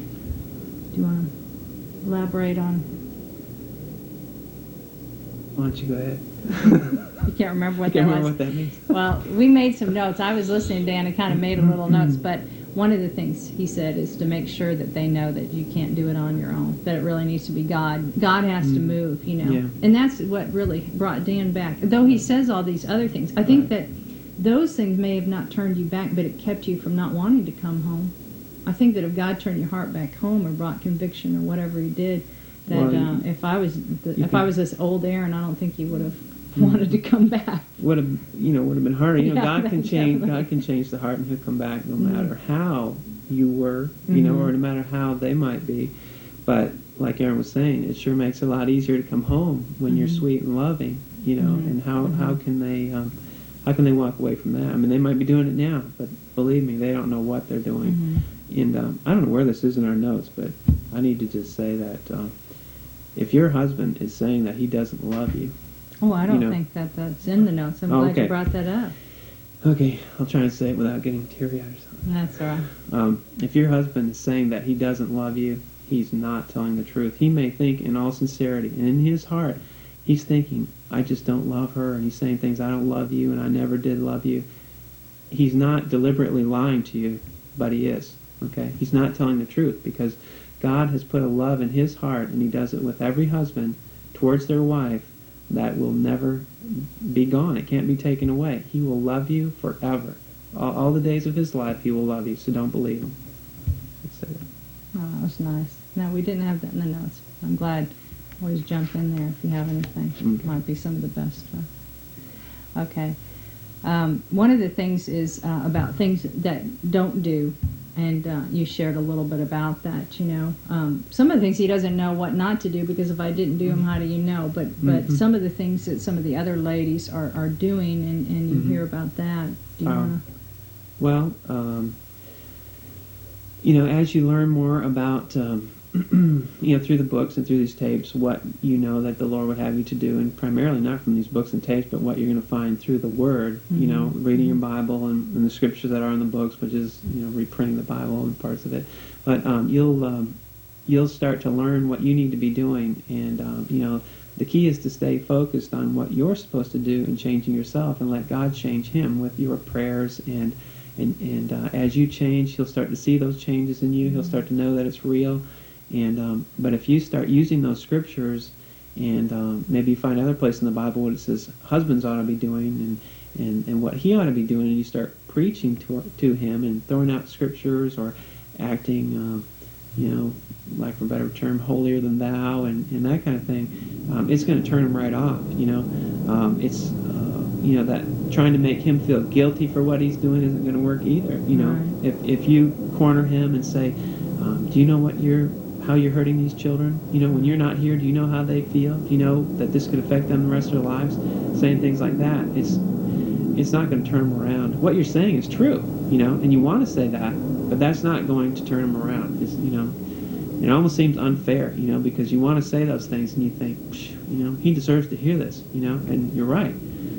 Do you want to elaborate on?
Why don't you go ahead?
You can't remember what
I can't
that
remember
was.
what that means.
Well, we made some notes. I was listening to Dan and kind of made a little notes, but one of the things he said is to make sure that they know that you can't do it on your own, that it really needs to be God. God has mm. to move, you know.
Yeah.
And that's what really brought Dan back. Though he says all these other things, I think
right.
that those things may have not turned you back, but it kept you from not wanting to come home. I think that if God turned your heart back home or brought conviction or whatever he did, that
well,
uh, if I was the, if
can,
I was this old Aaron, I don't think he would have wanted to come back.
Would have, you know, would have been harder. You know,
Yeah,
God can change.
definitely.
God can change the heart, and He'll come back no
Mm-hmm.
matter how you were, you
mm-hmm.
know, or no matter how they might be. But like Aaron was saying, it sure makes it a lot easier to come home when mm-hmm. you're sweet and loving, you know.
Mm-hmm.
And how
mm-hmm.
how can they um, how can they walk away from that? I mean, they might be doing it now, but believe me, they don't know what they're doing.
Mm-hmm.
And um, I don't know where this is in our notes, but I need to just say that uh, if your husband is saying that he doesn't love you.
Oh, I don't
you know,
think that that's in the notes. I'm
oh,
glad
okay.
you brought that up.
Okay, I'll try and say it without getting teary-eyed or something.
That's all right.
Um, if your husband is saying that he doesn't love you, he's not telling the truth. He may think in all sincerity, and in his heart, he's thinking, I just don't love her, and he's saying things, I don't love you, and I never did love you. He's not deliberately lying to you, but he is. Okay? He's not telling the truth, because God has put a love in his heart, and he does it with every husband towards their wife, that will never be gone. It can't be taken away. He will love you forever. All, all the days of his life, he will love you, so don't believe him. Let's say that.
Oh, that was nice. No, we didn't have that in the notes. I'm glad. Always jump in there if you have anything.
Okay.
Might be some of the best stuff. Okay. Um, one of the things is uh, about things that don't do and uh, you shared a little bit about that. You know, um, some of the things he doesn't know what not to do, because if I didn't do them, how do you know? But but
Mhm.
some of the things that some of the other ladies are, are doing, and, and you
Mhm.
hear about that. Do you
Um,
wanna,
Well, um, you know, as you learn more about, um, you know, through the books and through these tapes, what you know that the Lord would have you to do, and primarily not from these books and tapes, but what you're going to find through the Word, you know,
Mhm.
reading your
Mhm.
Bible and, and the scriptures that are in the books, which is, you know, reprinting the Bible and parts of it. But um, you'll um, you'll start to learn what you need to be doing, and um, you know, the key is to stay focused on what you're supposed to do and changing yourself, and let God change Him with your prayers. And and and uh, as you change, He'll start to see those changes in you. He'll start to know that it's real. And um, but if you start using those scriptures, and um, maybe you find another place in the Bible what it says husbands ought to be doing, and, and, and what he ought to be doing, and you start preaching to to him and throwing out scriptures, or acting, uh, you know, like for a better term, holier than thou, and, and that kind of thing, um, it's going to turn him right off. You know, um, it's uh, you know, that trying to make him feel guilty for what he's doing isn't going to work either. You know,
Right.
if if you corner him and say, um, do you know what you're how you're hurting these children? You know, when you're not here, do you know how they feel? Do you know that this could affect them the rest of their lives? Saying things like that, it's it's not going to turn them around. What you're saying is true, you know, and you want to say that, but that's not going to turn them around. It's, you know, it almost seems unfair, you know, because you want to say those things and you think, Psh, you know, he deserves to hear this, you know, and you're right.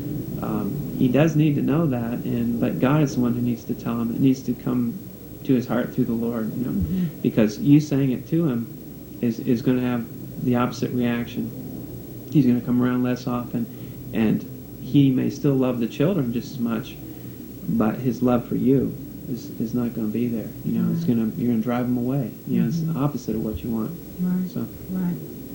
Um, he does need to know that, and but God is the one who needs to tell him. It needs to come to his heart through the Lord, you know,
Mhm.
because you saying it to him is is going to have the opposite reaction. He's going to come around less often, and he may still love the children just as much, but his love for you is, is not going to be there. You know, it's
Right.
going to you're going to drive him away. You know, it's
Mhm.
the opposite of what you want.
Right.
So,
Right.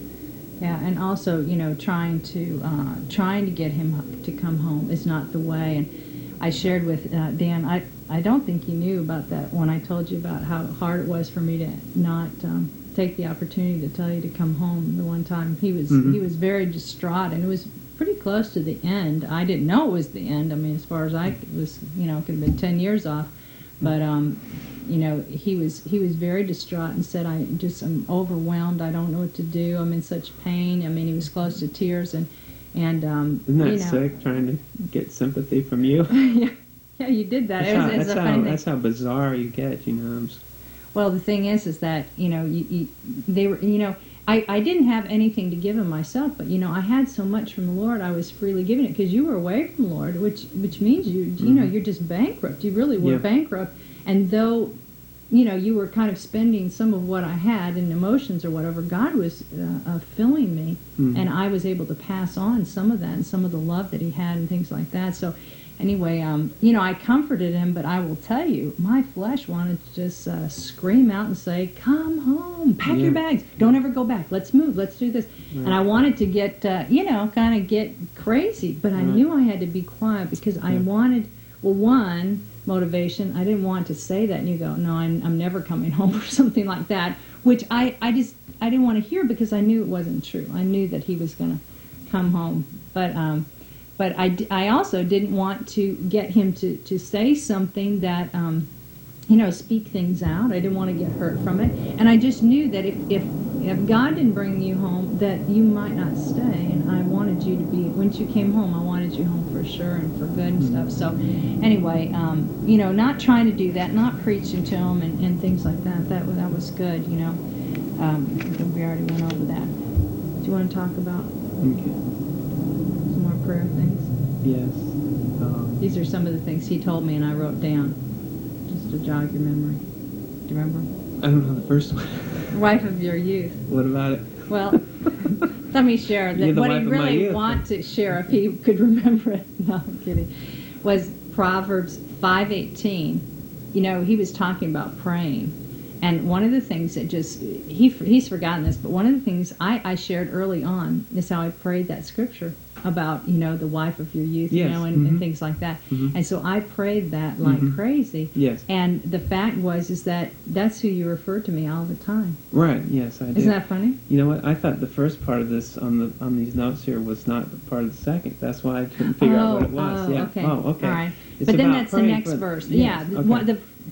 Yeah, and also, you know, trying to uh, trying to get him to come home is not the way. And I shared with uh, Dan, I I don't think you knew about that when I told you about how hard it was for me to not um, take the opportunity to tell you to come home. The one time he was
Mhm.
he was very distraught, and it was pretty close to the end. I didn't know it was the end. I mean, as far as I was, you know, it could have been ten years off, but um, you know, he was he was very distraught and said, "I just am overwhelmed. I don't know what to do. I'm in such pain." I mean, he was close to tears, and and um,
isn't that
you know,
sick? Trying to get sympathy from you.
yeah, yeah, you did that.
That's,
It was,
how,
it's
that's,
a
how,
funny thing.
that's how bizarre you get, you know. I'm s-
Well, the thing is, is that you know, you, you, they were, you know, I, I didn't have anything to give him myself, but you know, I had so much from the Lord. I was freely giving it because you were away from the Lord, which which means you, you know,
Mhm.
you're just bankrupt. You really were
Yeah.
bankrupt, and though, you know, you were kind of spending some of what I had in emotions or whatever, God was uh, uh, filling me,
Mhm.
and I was able to pass on some of that and some of the love that He had and things like that. So. Anyway, um, you know, I comforted him, but I will tell you, my flesh wanted to just uh, scream out and say, "Come home, pack your
Yeah.
bags, don't ever go back. Let's move, let's do this."
Right.
And I wanted to get, uh, you know, kind of get crazy, but I
Right.
knew I had to be quiet because I
Yeah.
wanted, well, one motivation, I didn't want to say that, and you go, "No, I'm, I'm never coming home," or something like that, which I, I just, I didn't want to hear because I knew it wasn't true. I knew that he was going to come home, but. Um, But I, d- I also didn't want to get him to, to say something that, um, you know, speak things out. I didn't want to get hurt from it. And I just knew that if, if, if God didn't bring you home, that you might not stay. And I wanted you to be, once you came home, I wanted you home for sure and for good and stuff. So anyway, um, you know, not trying to do that, not preaching to him and, and things like that. That, that was good, you know. Um, I think we already went over that. Do you want to talk about
Okay.
some more prayer things?
Yes. Um,
These are some of the things he told me and I wrote down, just to jog your memory. Do you remember?
I don't know the first one.
Wife of your youth.
What about it?
Well, let me share
You're
that
the
what
wife
he
of my
really
youth.
want to share, if he could remember it, no, I'm kidding, was Proverbs five eighteen. You know, he was talking about praying. And one of the things that just, he he's forgotten this, but one of the things I, I shared early on is how I prayed that scripture about, you know, the wife of your youth, you
Yes.
know, and, and
Mhm.
things like that.
Mhm.
And so I prayed that like
Mhm.
crazy.
Yes.
And the fact was is that that's who you referred to me all the time.
Right. Yes, I did.
Isn't that funny?
You know what? I thought the first part of this on the on these notes here was not the part of the second. That's why I couldn't figure out what it was.
Oh,
yeah.
okay.
Oh, okay.
All right.
It's
but then
about
that's the
praying
next
for-
verse.
Yes,
Yeah. The,
okay.
one, the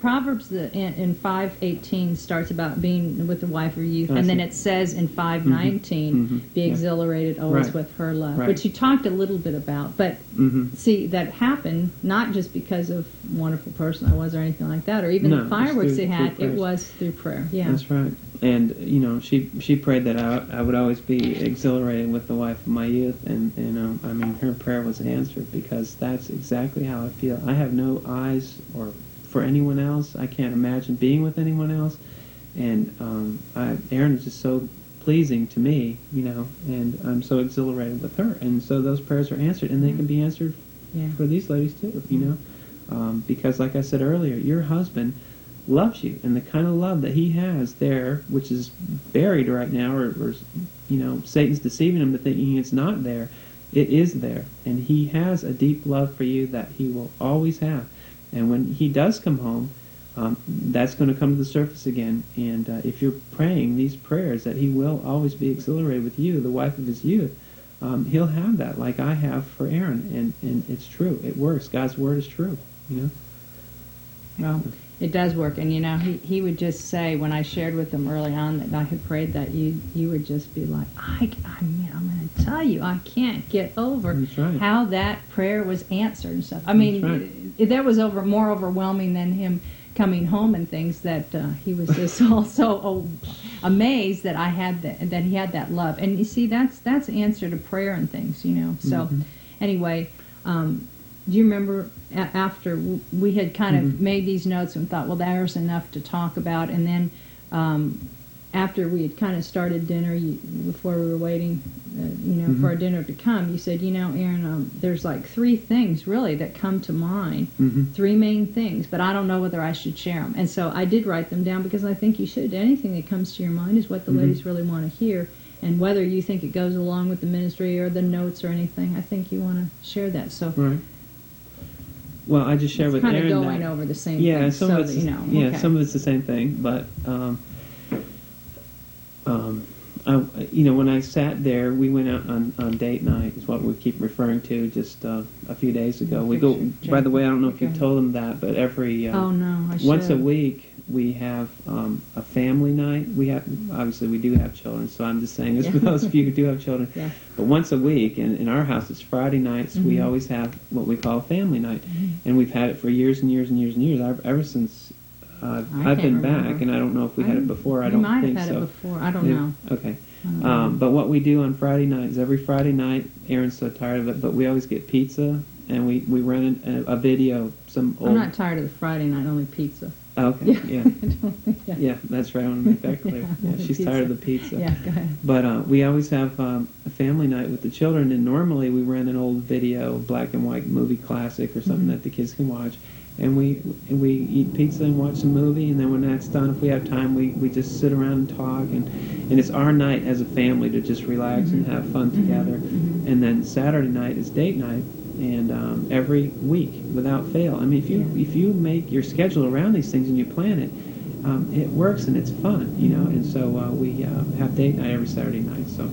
Proverbs the, in, in five eighteen starts about being with the wife of youth,
I
and then
see.
it says in five nineteen,
Mhm, mhm,
be
yeah.
exhilarated always
Right.
with her love,
Right.
which you talked a little bit about. But
hmm
see, that happened not just because of wonderful person I was or anything like that, or even
No,
the
it's
fireworks
through-
they had.
through
It
prayers.
was through prayer. Yeah.
That's right. And you know, she she prayed that I I would always be exhilarated with the wife of my youth, and you know, I mean, her prayer was answered because that's exactly how I feel. I have no eyes or for anyone else. I can't imagine being with anyone else, and um, I, Erin is just so pleasing to me, you know, and I'm so exhilarated with her, and so those prayers are answered, and they can be answered
Yeah.
for these ladies too, you know, um, because like I said earlier, your husband loves you, and the kind of love that he has there, which is buried right now, or, or you know, Satan's deceiving him to thinking it's not there. It is there, and he has a deep love for you that he will always have. And when he does come home, um, that's going to come to the surface again. And uh, if you're praying these prayers that he will always be exhilarated with you, the wife of his youth, um, he'll have that, like I have for Erin. And and it's true. It works. God's word is true. You know.
Well, it does work, and you know, he, he would just say when I shared with him early on that I had prayed that, you you would just be like, I, I mean, I'm going to tell you, I can't get over
That's right.
how that prayer was answered and stuff. I mean,
That's right.
it, that was over more overwhelming than him coming home and things. That uh, he was just also oh, amazed that I had that that he had that love, and you see, that's that's answer to prayer and things, you know. So
Mhm.
anyway. Um, Do you remember a- after w- we had kind of
Mhm.
made these notes and thought, well, there's enough to talk about, and then um, after we had kind of started dinner, you, before we were waiting, uh, you know,
Mhm.
for our dinner to come, you said, you know, Erin, um, there's like three things really that come to mind,
Mhm.
three main things, but I don't know whether I should share them. And so I did write them down because I think you should. Anything that comes to your mind is what the
Mhm.
ladies really want to hear. And whether you think it goes along with the ministry or the notes or anything, I think you want to share that. So.
Right. Well, I just share
It's
with
kind of
Erin
going
that,
over the same
yeah,
thing,
some
so
of it's
that you know.
yeah,
okay.
some of it's the same thing, but um, um, I, you know, when I sat there, we went out on, on date night, is what we keep referring to. Just uh, a few days ago, we go.
Picture,
By the way, I don't know if
okay.
you've told them that, but every uh,
Oh no, I should.
once a week we have um, a family night. We have obviously we do have children, so I'm just saying this for
Yeah.
those of you who do have children.
Yeah.
But once a week, and in our house, it's Friday nights. We
Mhm.
always have what we call a family night,
Mhm.
and we've had it for years and years and years and years. I've, ever since uh,
I
I've been
can't remember.
back, and I don't know if we had it before. I
we
don't
might
think
have had
so.
it before. I don't
Maybe-
know.
Okay.
I don't know.
Um, but what we do on Friday nights, every Friday night, Erin's so tired of it, but we always get pizza, and we, we rent a, a video, some old...
I'm not tired of the Friday night, only pizza.
Oh, okay, yeah.
yeah.
Yeah, that's right, I want to make that clear.
Yeah,
Yeah, she's
pizza.
tired of the pizza.
Yeah, go ahead.
But uh, we always have um, a family night with the children, and normally we rent an old video, black and white movie classic or something
Mhm.
that the kids can watch, and we and we eat pizza and watch a movie, and then when that's done, if we have time, we, we just sit around and talk, and, and it's our night as a family to just relax and
Mhm.
have fun
Mhm.
together.
Mhm.
And then Saturday night is date night, and um, every week without fail. I mean, if you
Yeah.
if you make your schedule around these things and you plan it, um, it works and it's fun, you know. And so uh, we uh, have date night every Saturday night. So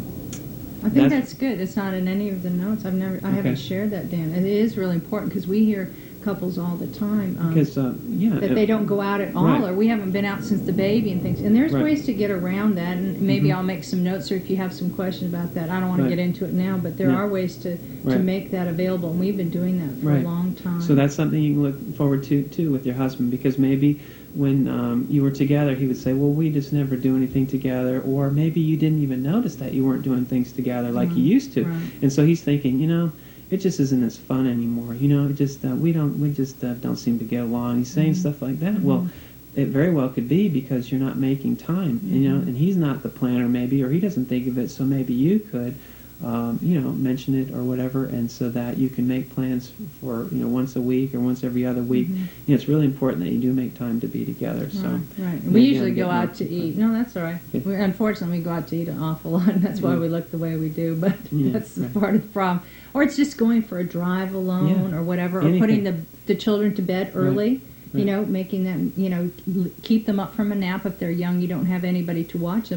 I think
That's-
that's, good. It's not in any of the notes. I've never, I haven't
Okay.
shared that, Dan. It is really important because we hear couples all the time um,
because uh, yeah,
that they don't go out at all,
Right.
or we haven't been out since the baby and things. And there's
Right.
ways to get around that, and maybe
Mhm.
I'll make some notes, or if you have some questions about that, I don't want to
Right.
get into it now, but there
Yeah.
are ways to, to
Right.
make that available, and we've been doing that for
Right.
a long time.
So that's something you can look forward to too with your husband, because maybe when um, you were together, he would say, "Well, we just never do anything together," or maybe you didn't even notice that you weren't doing things together like you
Right.
used to.
Right.
And so he's thinking, you know, it just isn't as fun anymore. You know, it just uh, we don't we just uh, don't seem to get along. He's saying
Mhm.
stuff like that.
Mhm.
Well, it very well could be because you're not making time, you know,
Mhm.
and he's not the planner maybe, or he doesn't think of it. So maybe you could. Um, you know, mention it or whatever, and so that you can make plans for, you know, once a week or once every other week.
Mhm.
You know, it's really important that you do make time to be together. So,
Right, right. And
maybe
we usually
I'm
go
getting
out
off
to
the-
eat. No, that's all right.
Yeah.
We, unfortunately, we go out to eat an awful lot, and that's why
Yeah.
we look the way we do. But
Yeah,
that's
right.
part of the problem. Or it's just going for a drive alone,
Yeah.
or whatever, or
Anything.
putting the the children to bed early. You
Right.
know, making them, you know, l- keep them up from a nap if they're young. You don't have anybody to watch them.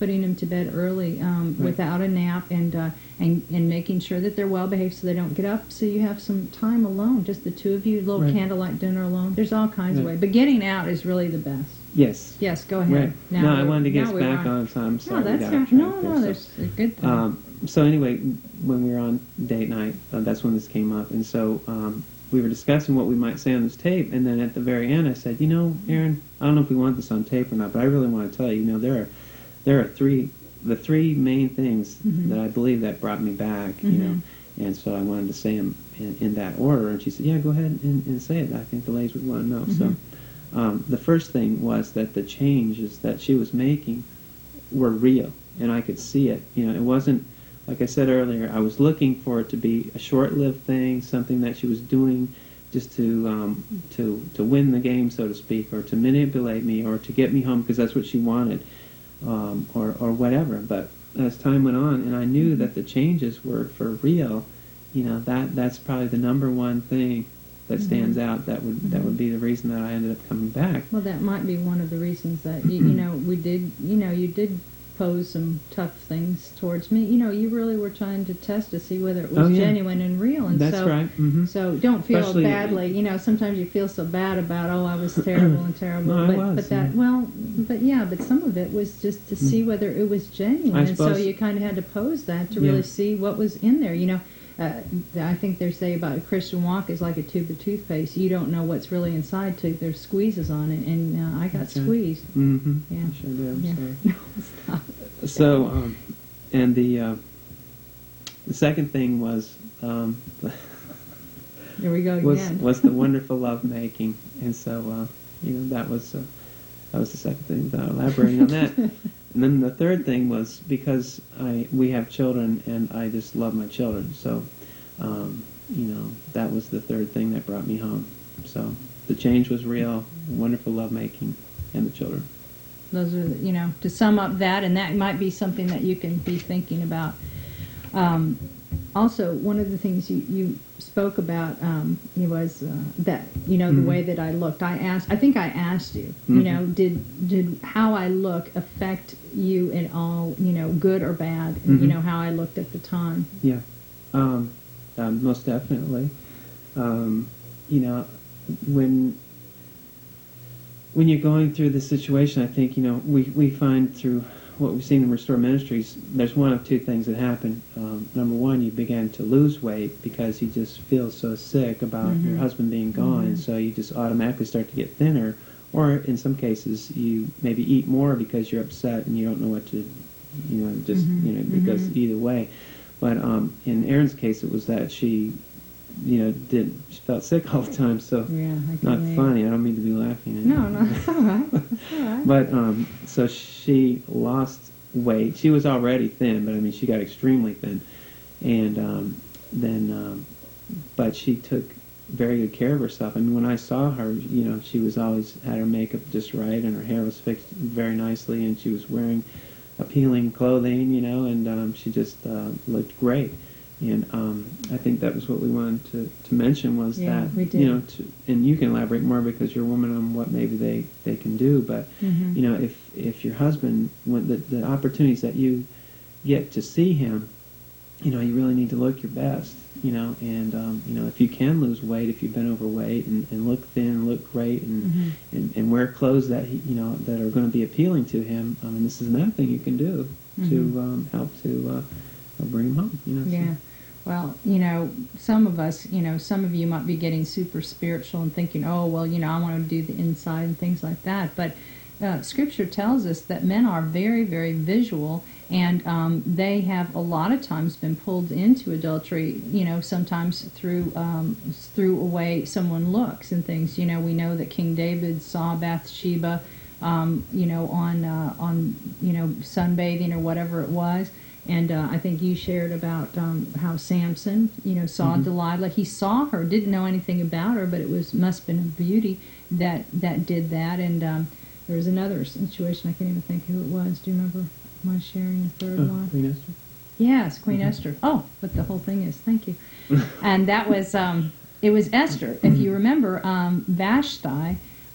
putting them to bed early um,
Right.
without a nap, and uh, and and making sure that they're well behaved so they don't get up. So you have some time alone, just the two of you, a little
Right.
candlelight dinner alone. There's all kinds of
Right.
ways, but getting out is really the best.
Yes.
Yes, go ahead.
Right.
Now
no, I
we're-
wanted to get
now
us
we
back
are-
on time. Sorry,
No,
we
that's
got
not,
off
no,
track
no,
there,
there's a good thing.
Um, so anyway, when we were on date night, uh, that's when this came up, and so um, we were discussing what we might say on this tape, and then at the very end, I said, you know, Aaron, I don't know if we want this on tape or not, but I really want to tell you, you know, there are there are three the three main things
Mhm.
that I believe that brought me back, you
Mhm.
know, and so I wanted to say them in, in that order, and she said, yeah, go ahead and, and say it. I think the ladies would want to know.
Mhm.
So um, the first thing was that the changes that she was making were real, and I could see it. You know, it wasn't, like I said earlier, I was looking for it to be a short-lived thing, something that she was doing just to um, to to win the game, so to speak, or to manipulate me, or to get me home because that's what she wanted, um, or or whatever. But as time went on, and I knew that the changes were for real, you know, that that's probably the number one thing that stands
Mhm.
out. That would that
Mhm.
would be the reason that I ended up coming back.
Well, that might be one of the reasons that you, you know we did. You know, you did pose some tough things towards me. You know, you really were trying to test to see whether it was
Oh, yeah.
genuine and real. And
That's
so,
right. hmm
So don't feel
Especially-
badly. You know, sometimes you feel so bad about, oh, I was terrible and terrible.
No, I
but
was,
but that
yeah.
well, but yeah, but some of it was just to see whether it was genuine,
I
and so
suppose-
you kind of had to pose that to
Yeah.
really see what was in there. You know. Uh, I think they say about a Christian walk is like a tube of toothpaste. You don't know what's really inside till there's squeezes on it, and uh, I got
That's right.
squeezed.
hmm
Yeah.
I sure did. I'm
Yeah.
sorry.
No, stop.
So, um, and the uh, the second thing was um,
Here we go
was
again.
was the wonderful love making, and so uh, you know that was uh, that was the second thing. Without elaborating on that, and then the third thing was because I we have children, and I just love my children. So, um, you know, that was the third thing that brought me home. So the change was real, wonderful love making, and the children.
Those are, you know, to sum up that, and that might be something that you can be thinking about. Um, also, one of the things you, you spoke about um, it was uh, that, you know, the
Mhm.
way that I looked. I asked, I think I asked you, you
Mhm.
know, did did how I look affect you in all, you know, good or bad? You
Mhm.
know, how I looked at the time.
Yeah, um, um, most definitely. Um, you know, when when you're going through this situation, I think you know we we find through what we've seen in Restore Ministries, there's one of two things that happen. Um, number one, you begin to lose weight because you just feel so sick about
Mhm.
your husband being gone,
Mhm.
and so you just automatically start to get thinner. Or in some cases, you maybe eat more because you're upset and you don't know what to, you know, just
Mhm.
you know, it goes
Mhm.
either way. But um, in Erin's case, it was that she, you know, did she felt sick all the time, so
Yeah, I can
not
relate.
funny. I don't mean to be laughing.
No, no, it's all right. It's all right.
But um, so she lost weight. She was already thin, but I mean, she got extremely thin, and um, then, um, but she took very good care of herself. I mean, when I saw her, you know, she was always had her makeup just right, and her hair was fixed very nicely, and she was wearing appealing clothing, you know, and um, she just uh, looked great. And um, I think that was what we wanted to, to mention was
Yeah,
that,
we did.
you know, to, and you can elaborate more because you're a woman on what maybe they, they can do, but,
Mhm.
you know, if, if your husband, when the, the opportunities that you get to see him, you know, you really need to look your best, you know, and, um, you know, if you can lose weight, if you've been overweight and, and look thin, look great, and,
Mhm.
and, and wear clothes that, he, you know, that are going to be appealing to him, I mean, this is another thing you can do
Mhm.
to um, help to uh, bring him home, you know. so-
Yeah. Well, you know, some of us, you know, some of you might be getting super spiritual and thinking, oh, well, you know, I want to do the inside and things like that. But uh, Scripture tells us that men are very, very visual, and um, they have a lot of times been pulled into adultery, you know, sometimes through um, through a way someone looks and things. You know, we know that King David saw Bathsheba, um, you know, on, uh, on, you know, sunbathing or whatever it was. And uh, I think you shared about um, how Samson, you know, saw
Mhm.
Delilah. He saw her, didn't know anything about her, but it was must have been a beauty that that did that. And um, there was another situation. I can't even think who it was. Do you remember? Am I sharing the third
Oh,
one?
Queen Esther?
Yes, Queen
Mhm.
Esther. Oh, what the whole thing is. Thank you. And that was um, it was Esther. If you remember, um, Vashti.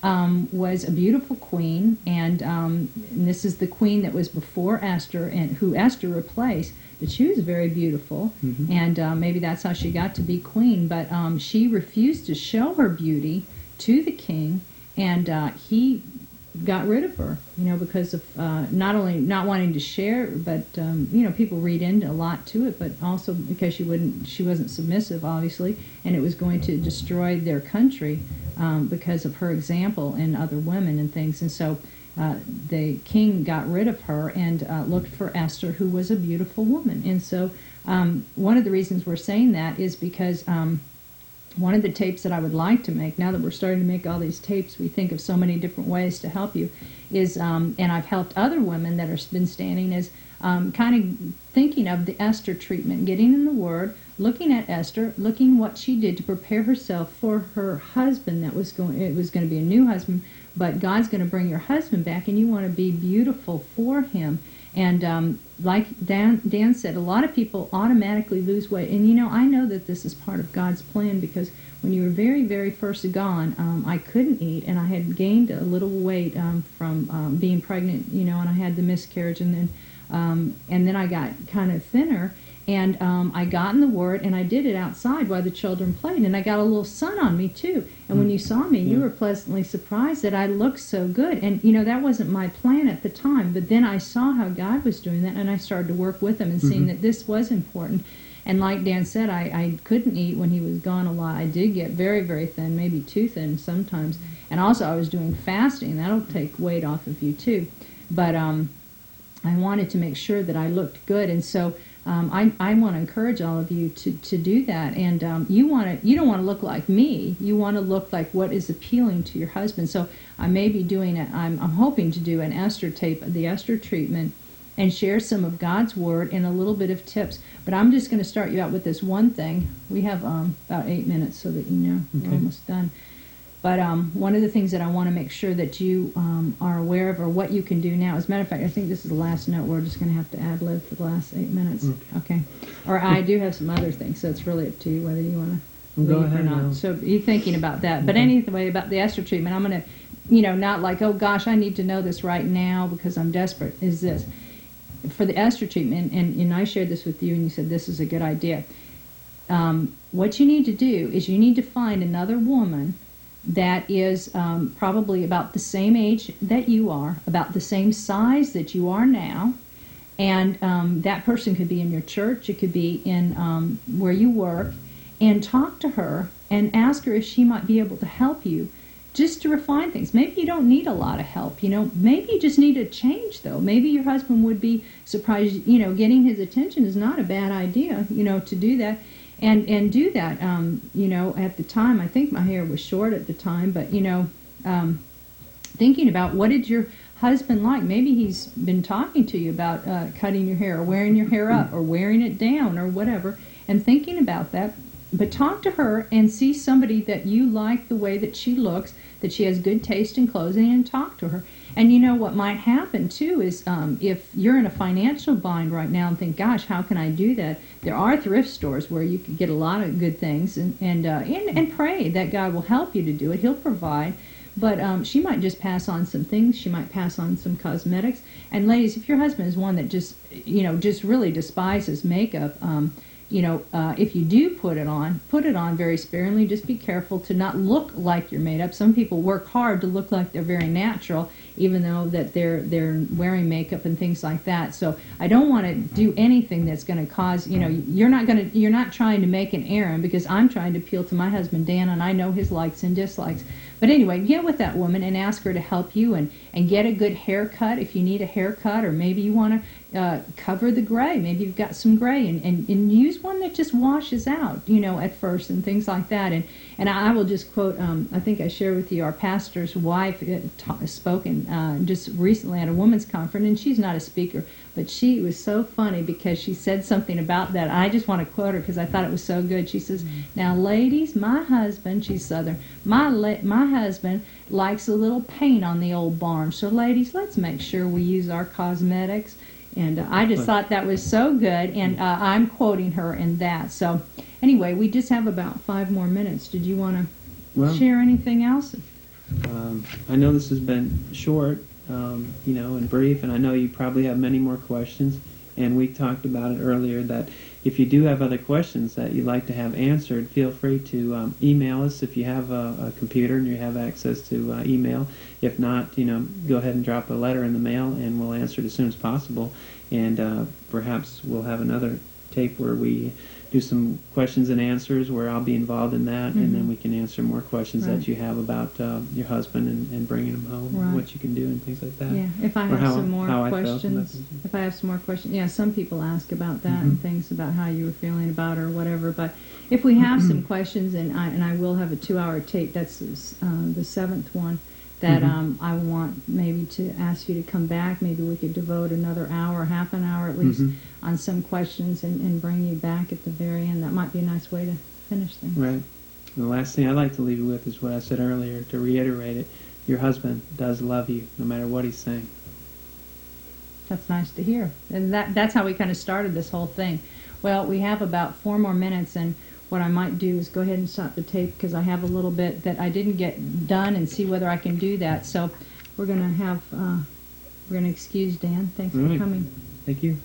um, was a beautiful queen, and, um, and this is the queen that was before Esther, and who Esther replaced. But she was very beautiful,
Mhm.
and uh, maybe that's how she got to be queen. But um, she refused to show her beauty to the king, and uh, he got rid of her, you know, because of uh, not only not wanting to share, but um, you know, people read into a lot to it, but also because she wouldn't, she wasn't submissive, obviously, and it was going to destroy their country um, because of her example and other women and things, and so. Uh, the king got rid of her and uh, looked for Esther, who was a beautiful woman. And so um, one of the reasons we're saying that is because um, one of the tapes that I would like to make, now that we're starting to make all these tapes, we think of so many different ways to help you, is, um, and I've helped other women that have been standing, is um, kind of thinking of the Esther treatment, getting in the Word, looking at Esther, looking what she did to prepare herself for her husband that was going, it was going to be a new husband, but God's going to bring your husband back, and you want to be beautiful for him. And um, like Dan, Dan said, a lot of people automatically lose weight. And, you know, I know that this is part of God's plan, because when you were very, very first gone, um, I couldn't eat, and I had gained a little weight um, from um, being pregnant, you know, and I had the miscarriage, and then, um, and then I got kind of thinner. And um, I got in the Word, and I did it outside while the children played. And I got a little sun on me, too. And when you saw me,
Yeah.
you were pleasantly surprised that I looked so good. And, you know, that wasn't my plan at the time. But then I saw how God was doing that, and I started to work with him and seeing
Mhm.
that this was important. And like Dan said, I, I couldn't eat when he was gone a lot. I did get very, very thin, maybe too thin sometimes. And also I was doing fasting. That'll take weight off of you, too. But um, I wanted to make sure that I looked good. And so... Um, I, I want to encourage all of you to, to do that, and um, you want to you don't want to look like me. You want to look like what is appealing to your husband. So I may be doing it. I'm I'm hoping to do an Esther tape, the Esther treatment, and share some of God's Word and a little bit of tips. But I'm just going to start you out with this one thing. We have um, about eight minutes, so that you know
Okay.
we're almost done. But um, one of the things that I want to make sure that you um, are aware of, or what you can do now, as a matter of fact, I think this is the last note. We're just going to have to ad-lib for the last eight minutes.
Okay.
Okay. Or I do have some other things, so it's really up to you whether you want to
Go
leave or
ahead
not.
now.
So be thinking about that. But
Okay.
anyway, about the Esther treatment, I'm going to, you know, not like, oh gosh, I need to know this right now because I'm desperate, is this. For the Esther treatment, and, and I shared this with you, and you said this is a good idea. Um, what you need to do is you need to find another woman that is um, probably about the same age that you are, about the same size that you are now, and um, that person could be in your church, it could be in um, where you work, and talk to her and ask her if she might be able to help you just to refine things. Maybe you don't need a lot of help, you know, maybe you just need a change, though. Maybe your husband would be surprised, you know, getting his attention is not a bad idea, you know, to do that. And and do that, um, you know, at the time, I think my hair was short at the time, but, you know, um, thinking about what did your husband like? Maybe he's been talking to you about uh, cutting your hair or wearing your hair up or wearing it down or whatever, and thinking about that. But talk to her and see somebody that you like the way that she looks, that she has good taste in clothing, and talk to her. And you know what might happen too is um, if you're in a financial bind right now and think, gosh, how can I do that? There are thrift stores where you can get a lot of good things, and and, uh, and, and pray that God will help you to do it. He'll provide. But um, she might just pass on some things. She might pass on some cosmetics. And ladies, if your husband is one that just, you know, just really despises makeup, um, you know, uh, if you do put it on, put it on very sparingly. Just be careful to not look like you're made up. Some people work hard to look like they're very natural, even though that they're they're wearing makeup and things like that. So I don't want to do anything that's going to cause, you know, you're not going to, you're not trying to make an errand, because I'm trying to appeal to my husband Dan, and I know his likes and dislikes. But anyway, get with that woman and ask her to help you, and, and get a good haircut if you need a haircut, or maybe you want to uh, cover the gray. Maybe you've got some gray, and, and, and use one that just washes out, you know, at first, and things like that. And and I will just quote, um, I think I shared with you, our pastor's wife uh, ta- spoken uh, just recently at a women's conference, and she's not a speaker, but she was so funny because she said something about that. I just want to quote her because I thought it was so good. She says, now ladies, my husband, she's Southern, my la- my husband likes a little paint on the old barn. So ladies, let's make sure we use our cosmetics. And uh, I just thought that was so good, and uh, I'm quoting her in that. So anyway, we just have about five more minutes. Did you want to
Well,
share anything else?
Um, I know this has been short, um, you know, and brief, and I know you probably have many more questions. And we talked about it earlier that if you do have other questions that you'd like to have answered, feel free to um, email us if you have a, a computer and you have access to uh, email. If not, you know, go ahead and drop a letter in the mail, and we'll answer it as soon as possible. And uh, perhaps we'll have another tape where we do some questions and answers where I'll be involved in that, mm-hmm. and then we can answer more questions right. that you have about uh, your husband and, and bringing him home, right. and what you can do and things like that.
Yeah, if I have
how,
some more
how
questions, if I have some more questions, yeah, some people ask about that
mm-hmm.
and things about how you were feeling about it or whatever. But if we have some questions, and I and I will have a two-hour tape. That's uh, the seventh one. That
mm-hmm.
um, I want maybe to ask you to come back. Maybe we could devote another hour, half an hour at least,
mm-hmm.
on some questions and, and bring you back at the very end. That might be a nice way to finish things.
Right. And the last thing I'd like to leave you with is what I said earlier, to reiterate it. Your husband does love you, no matter what he's saying.
That's nice to hear. And that that's how we kind of started this whole thing. Well, we have about four more minutes, and what I might do is go ahead and stop the tape because I have a little bit that I didn't get done and see whether I can do that. So we're going to have, uh, we're going to excuse Dan. Thanks
All
for
right.
coming.
Thank you.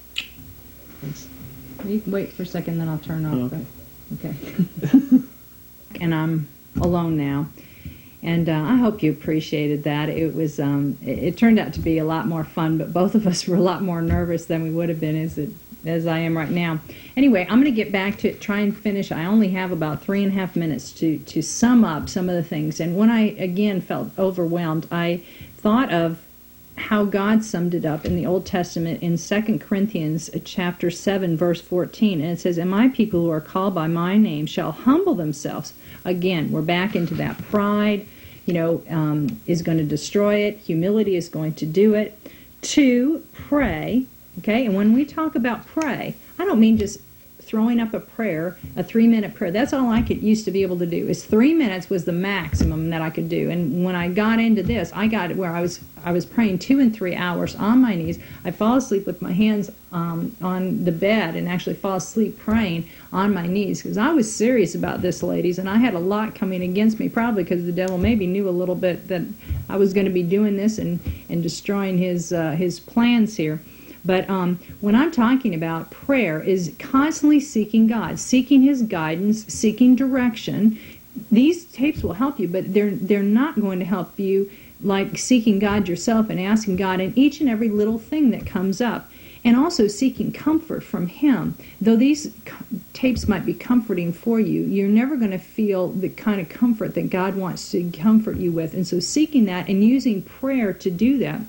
Thanks.
You can wait for a second, then I'll turn off.
Oh, okay.
The, okay. And I'm alone now. And uh, I hope you appreciated that. It was, um, it, it turned out to be a lot more fun, but both of us were a lot more nervous than we would have been as it as I am right now. Anyway, I'm going to get back to it, try and finish. I only have about three and a half minutes to, to sum up some of the things. And when I, again, felt overwhelmed, I thought of how God summed it up in the Old Testament in Second Corinthians chapter seven, verse fourteen. And it says, "And my people who are called by my name shall humble themselves." Again, we're back into that pride, you know, um, is going to destroy it. Humility is going to do it. Two, pray. Okay, and when we talk about pray, I don't mean just throwing up a prayer, a three-minute prayer. That's all I could used to be able to do. Is three minutes was the maximum that I could do. And when I got into this, I got it where I was I was praying two and three hours on my knees. I fall asleep with my hands um, on the bed and actually fall asleep praying on my knees because I was serious about this, ladies, and I had a lot coming against me, probably because the devil maybe knew a little bit that I was going to be doing this and, and destroying his uh, his plans here. But um, when I'm talking about prayer is constantly seeking God, seeking His guidance, seeking direction. These tapes will help you, but they're they're not going to help you like seeking God yourself and asking God in each and every little thing that comes up. And also seeking comfort from Him. Though these tapes might be comforting for you, you're never going to feel the kind of comfort that God wants to comfort you with. And so seeking that and using prayer to do that.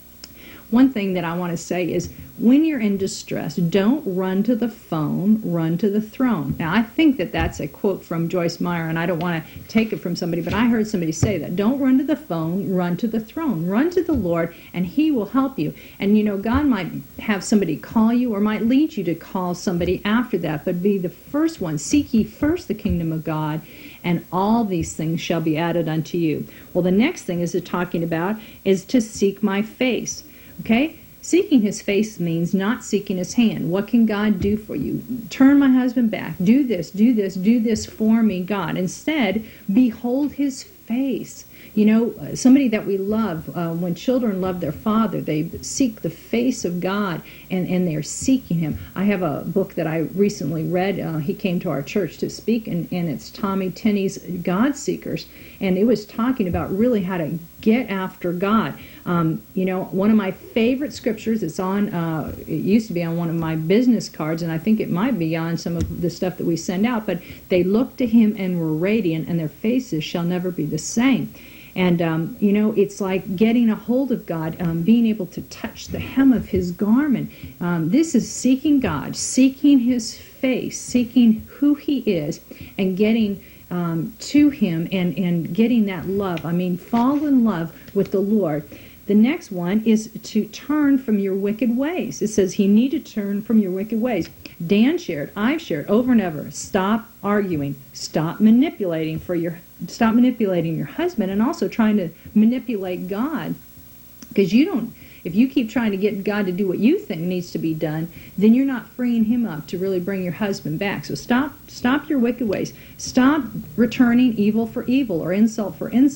One thing that I want to say is when you're in distress, don't run to the phone, run to the throne. Now, I think that that's a quote from Joyce Meyer, and I don't want to take it from somebody, but I heard somebody say that. Don't run to the phone, run to the throne. Run to the Lord, and He will help you. And, you know, God might have somebody call you or might lead you to call somebody after that, but be the first one. Seek ye first the kingdom of God, and all these things shall be added unto you. Well, the next thing is it talking about is to seek my face. Okay? Seeking His face means not seeking His hand. What can God do for you? Turn my husband back. Do this, do this, do this for me, God. Instead, behold His face. You know, somebody that we love, uh, when children love their father, they seek the face of God, and, and they're seeking Him. I have a book that I recently read. Uh, he came to our church to speak, and, and it's Tommy Tenney's God Seekers. And it was talking about really how to get after God. Um, you know, one of my favorite scriptures, it's on, uh, it used to be on one of my business cards, and I think it might be on some of the stuff that we send out, but they looked to Him and were radiant, and their faces shall never be the same. And, um, you know, it's like getting a hold of God, um, being able to touch the hem of His garment. Um, this is seeking God, seeking His face, seeking who He is, and getting um, to Him and, and getting that love. I mean, fall in love with the Lord. The next one is to turn from your wicked ways. It says you need to turn from your wicked ways. Dan shared, I've shared over and over, stop arguing, stop manipulating for your, stop manipulating your husband, and also trying to manipulate God. Because you don't, if you keep trying to get God to do what you think needs to be done, then you're not freeing Him up to really bring your husband back. So stop, stop your wicked ways. Stop returning evil for evil or insult for insult.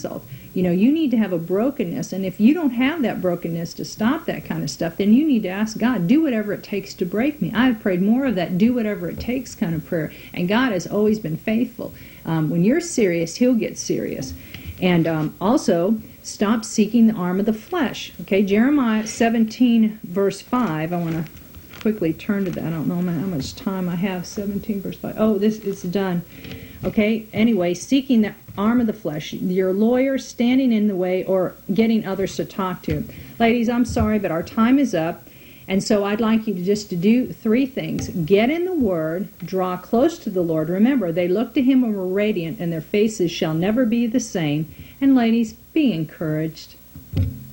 You know, you need to have a brokenness, and if you don't have that brokenness to stop that kind of stuff, then you need to ask God, do whatever it takes to break me. I've prayed more of that do whatever it takes kind of prayer, and God has always been faithful. Um, when you're serious, He'll get serious. And um, also, stop seeking the arm of the flesh. Okay, Jeremiah seventeen, verse five. I want to quickly turn to that. I don't know how much time I have. seventeen, verse five. Oh, this is done. Okay, anyway, seeking the arm of the flesh. Your lawyer standing in the way or getting others to talk to. Ladies, I'm sorry, but our time is up. And so I'd like you to just to do three things. Get in the Word, draw close to the Lord. Remember, they looked to Him and were radiant, and their faces shall never be the same. And ladies, be encouraged.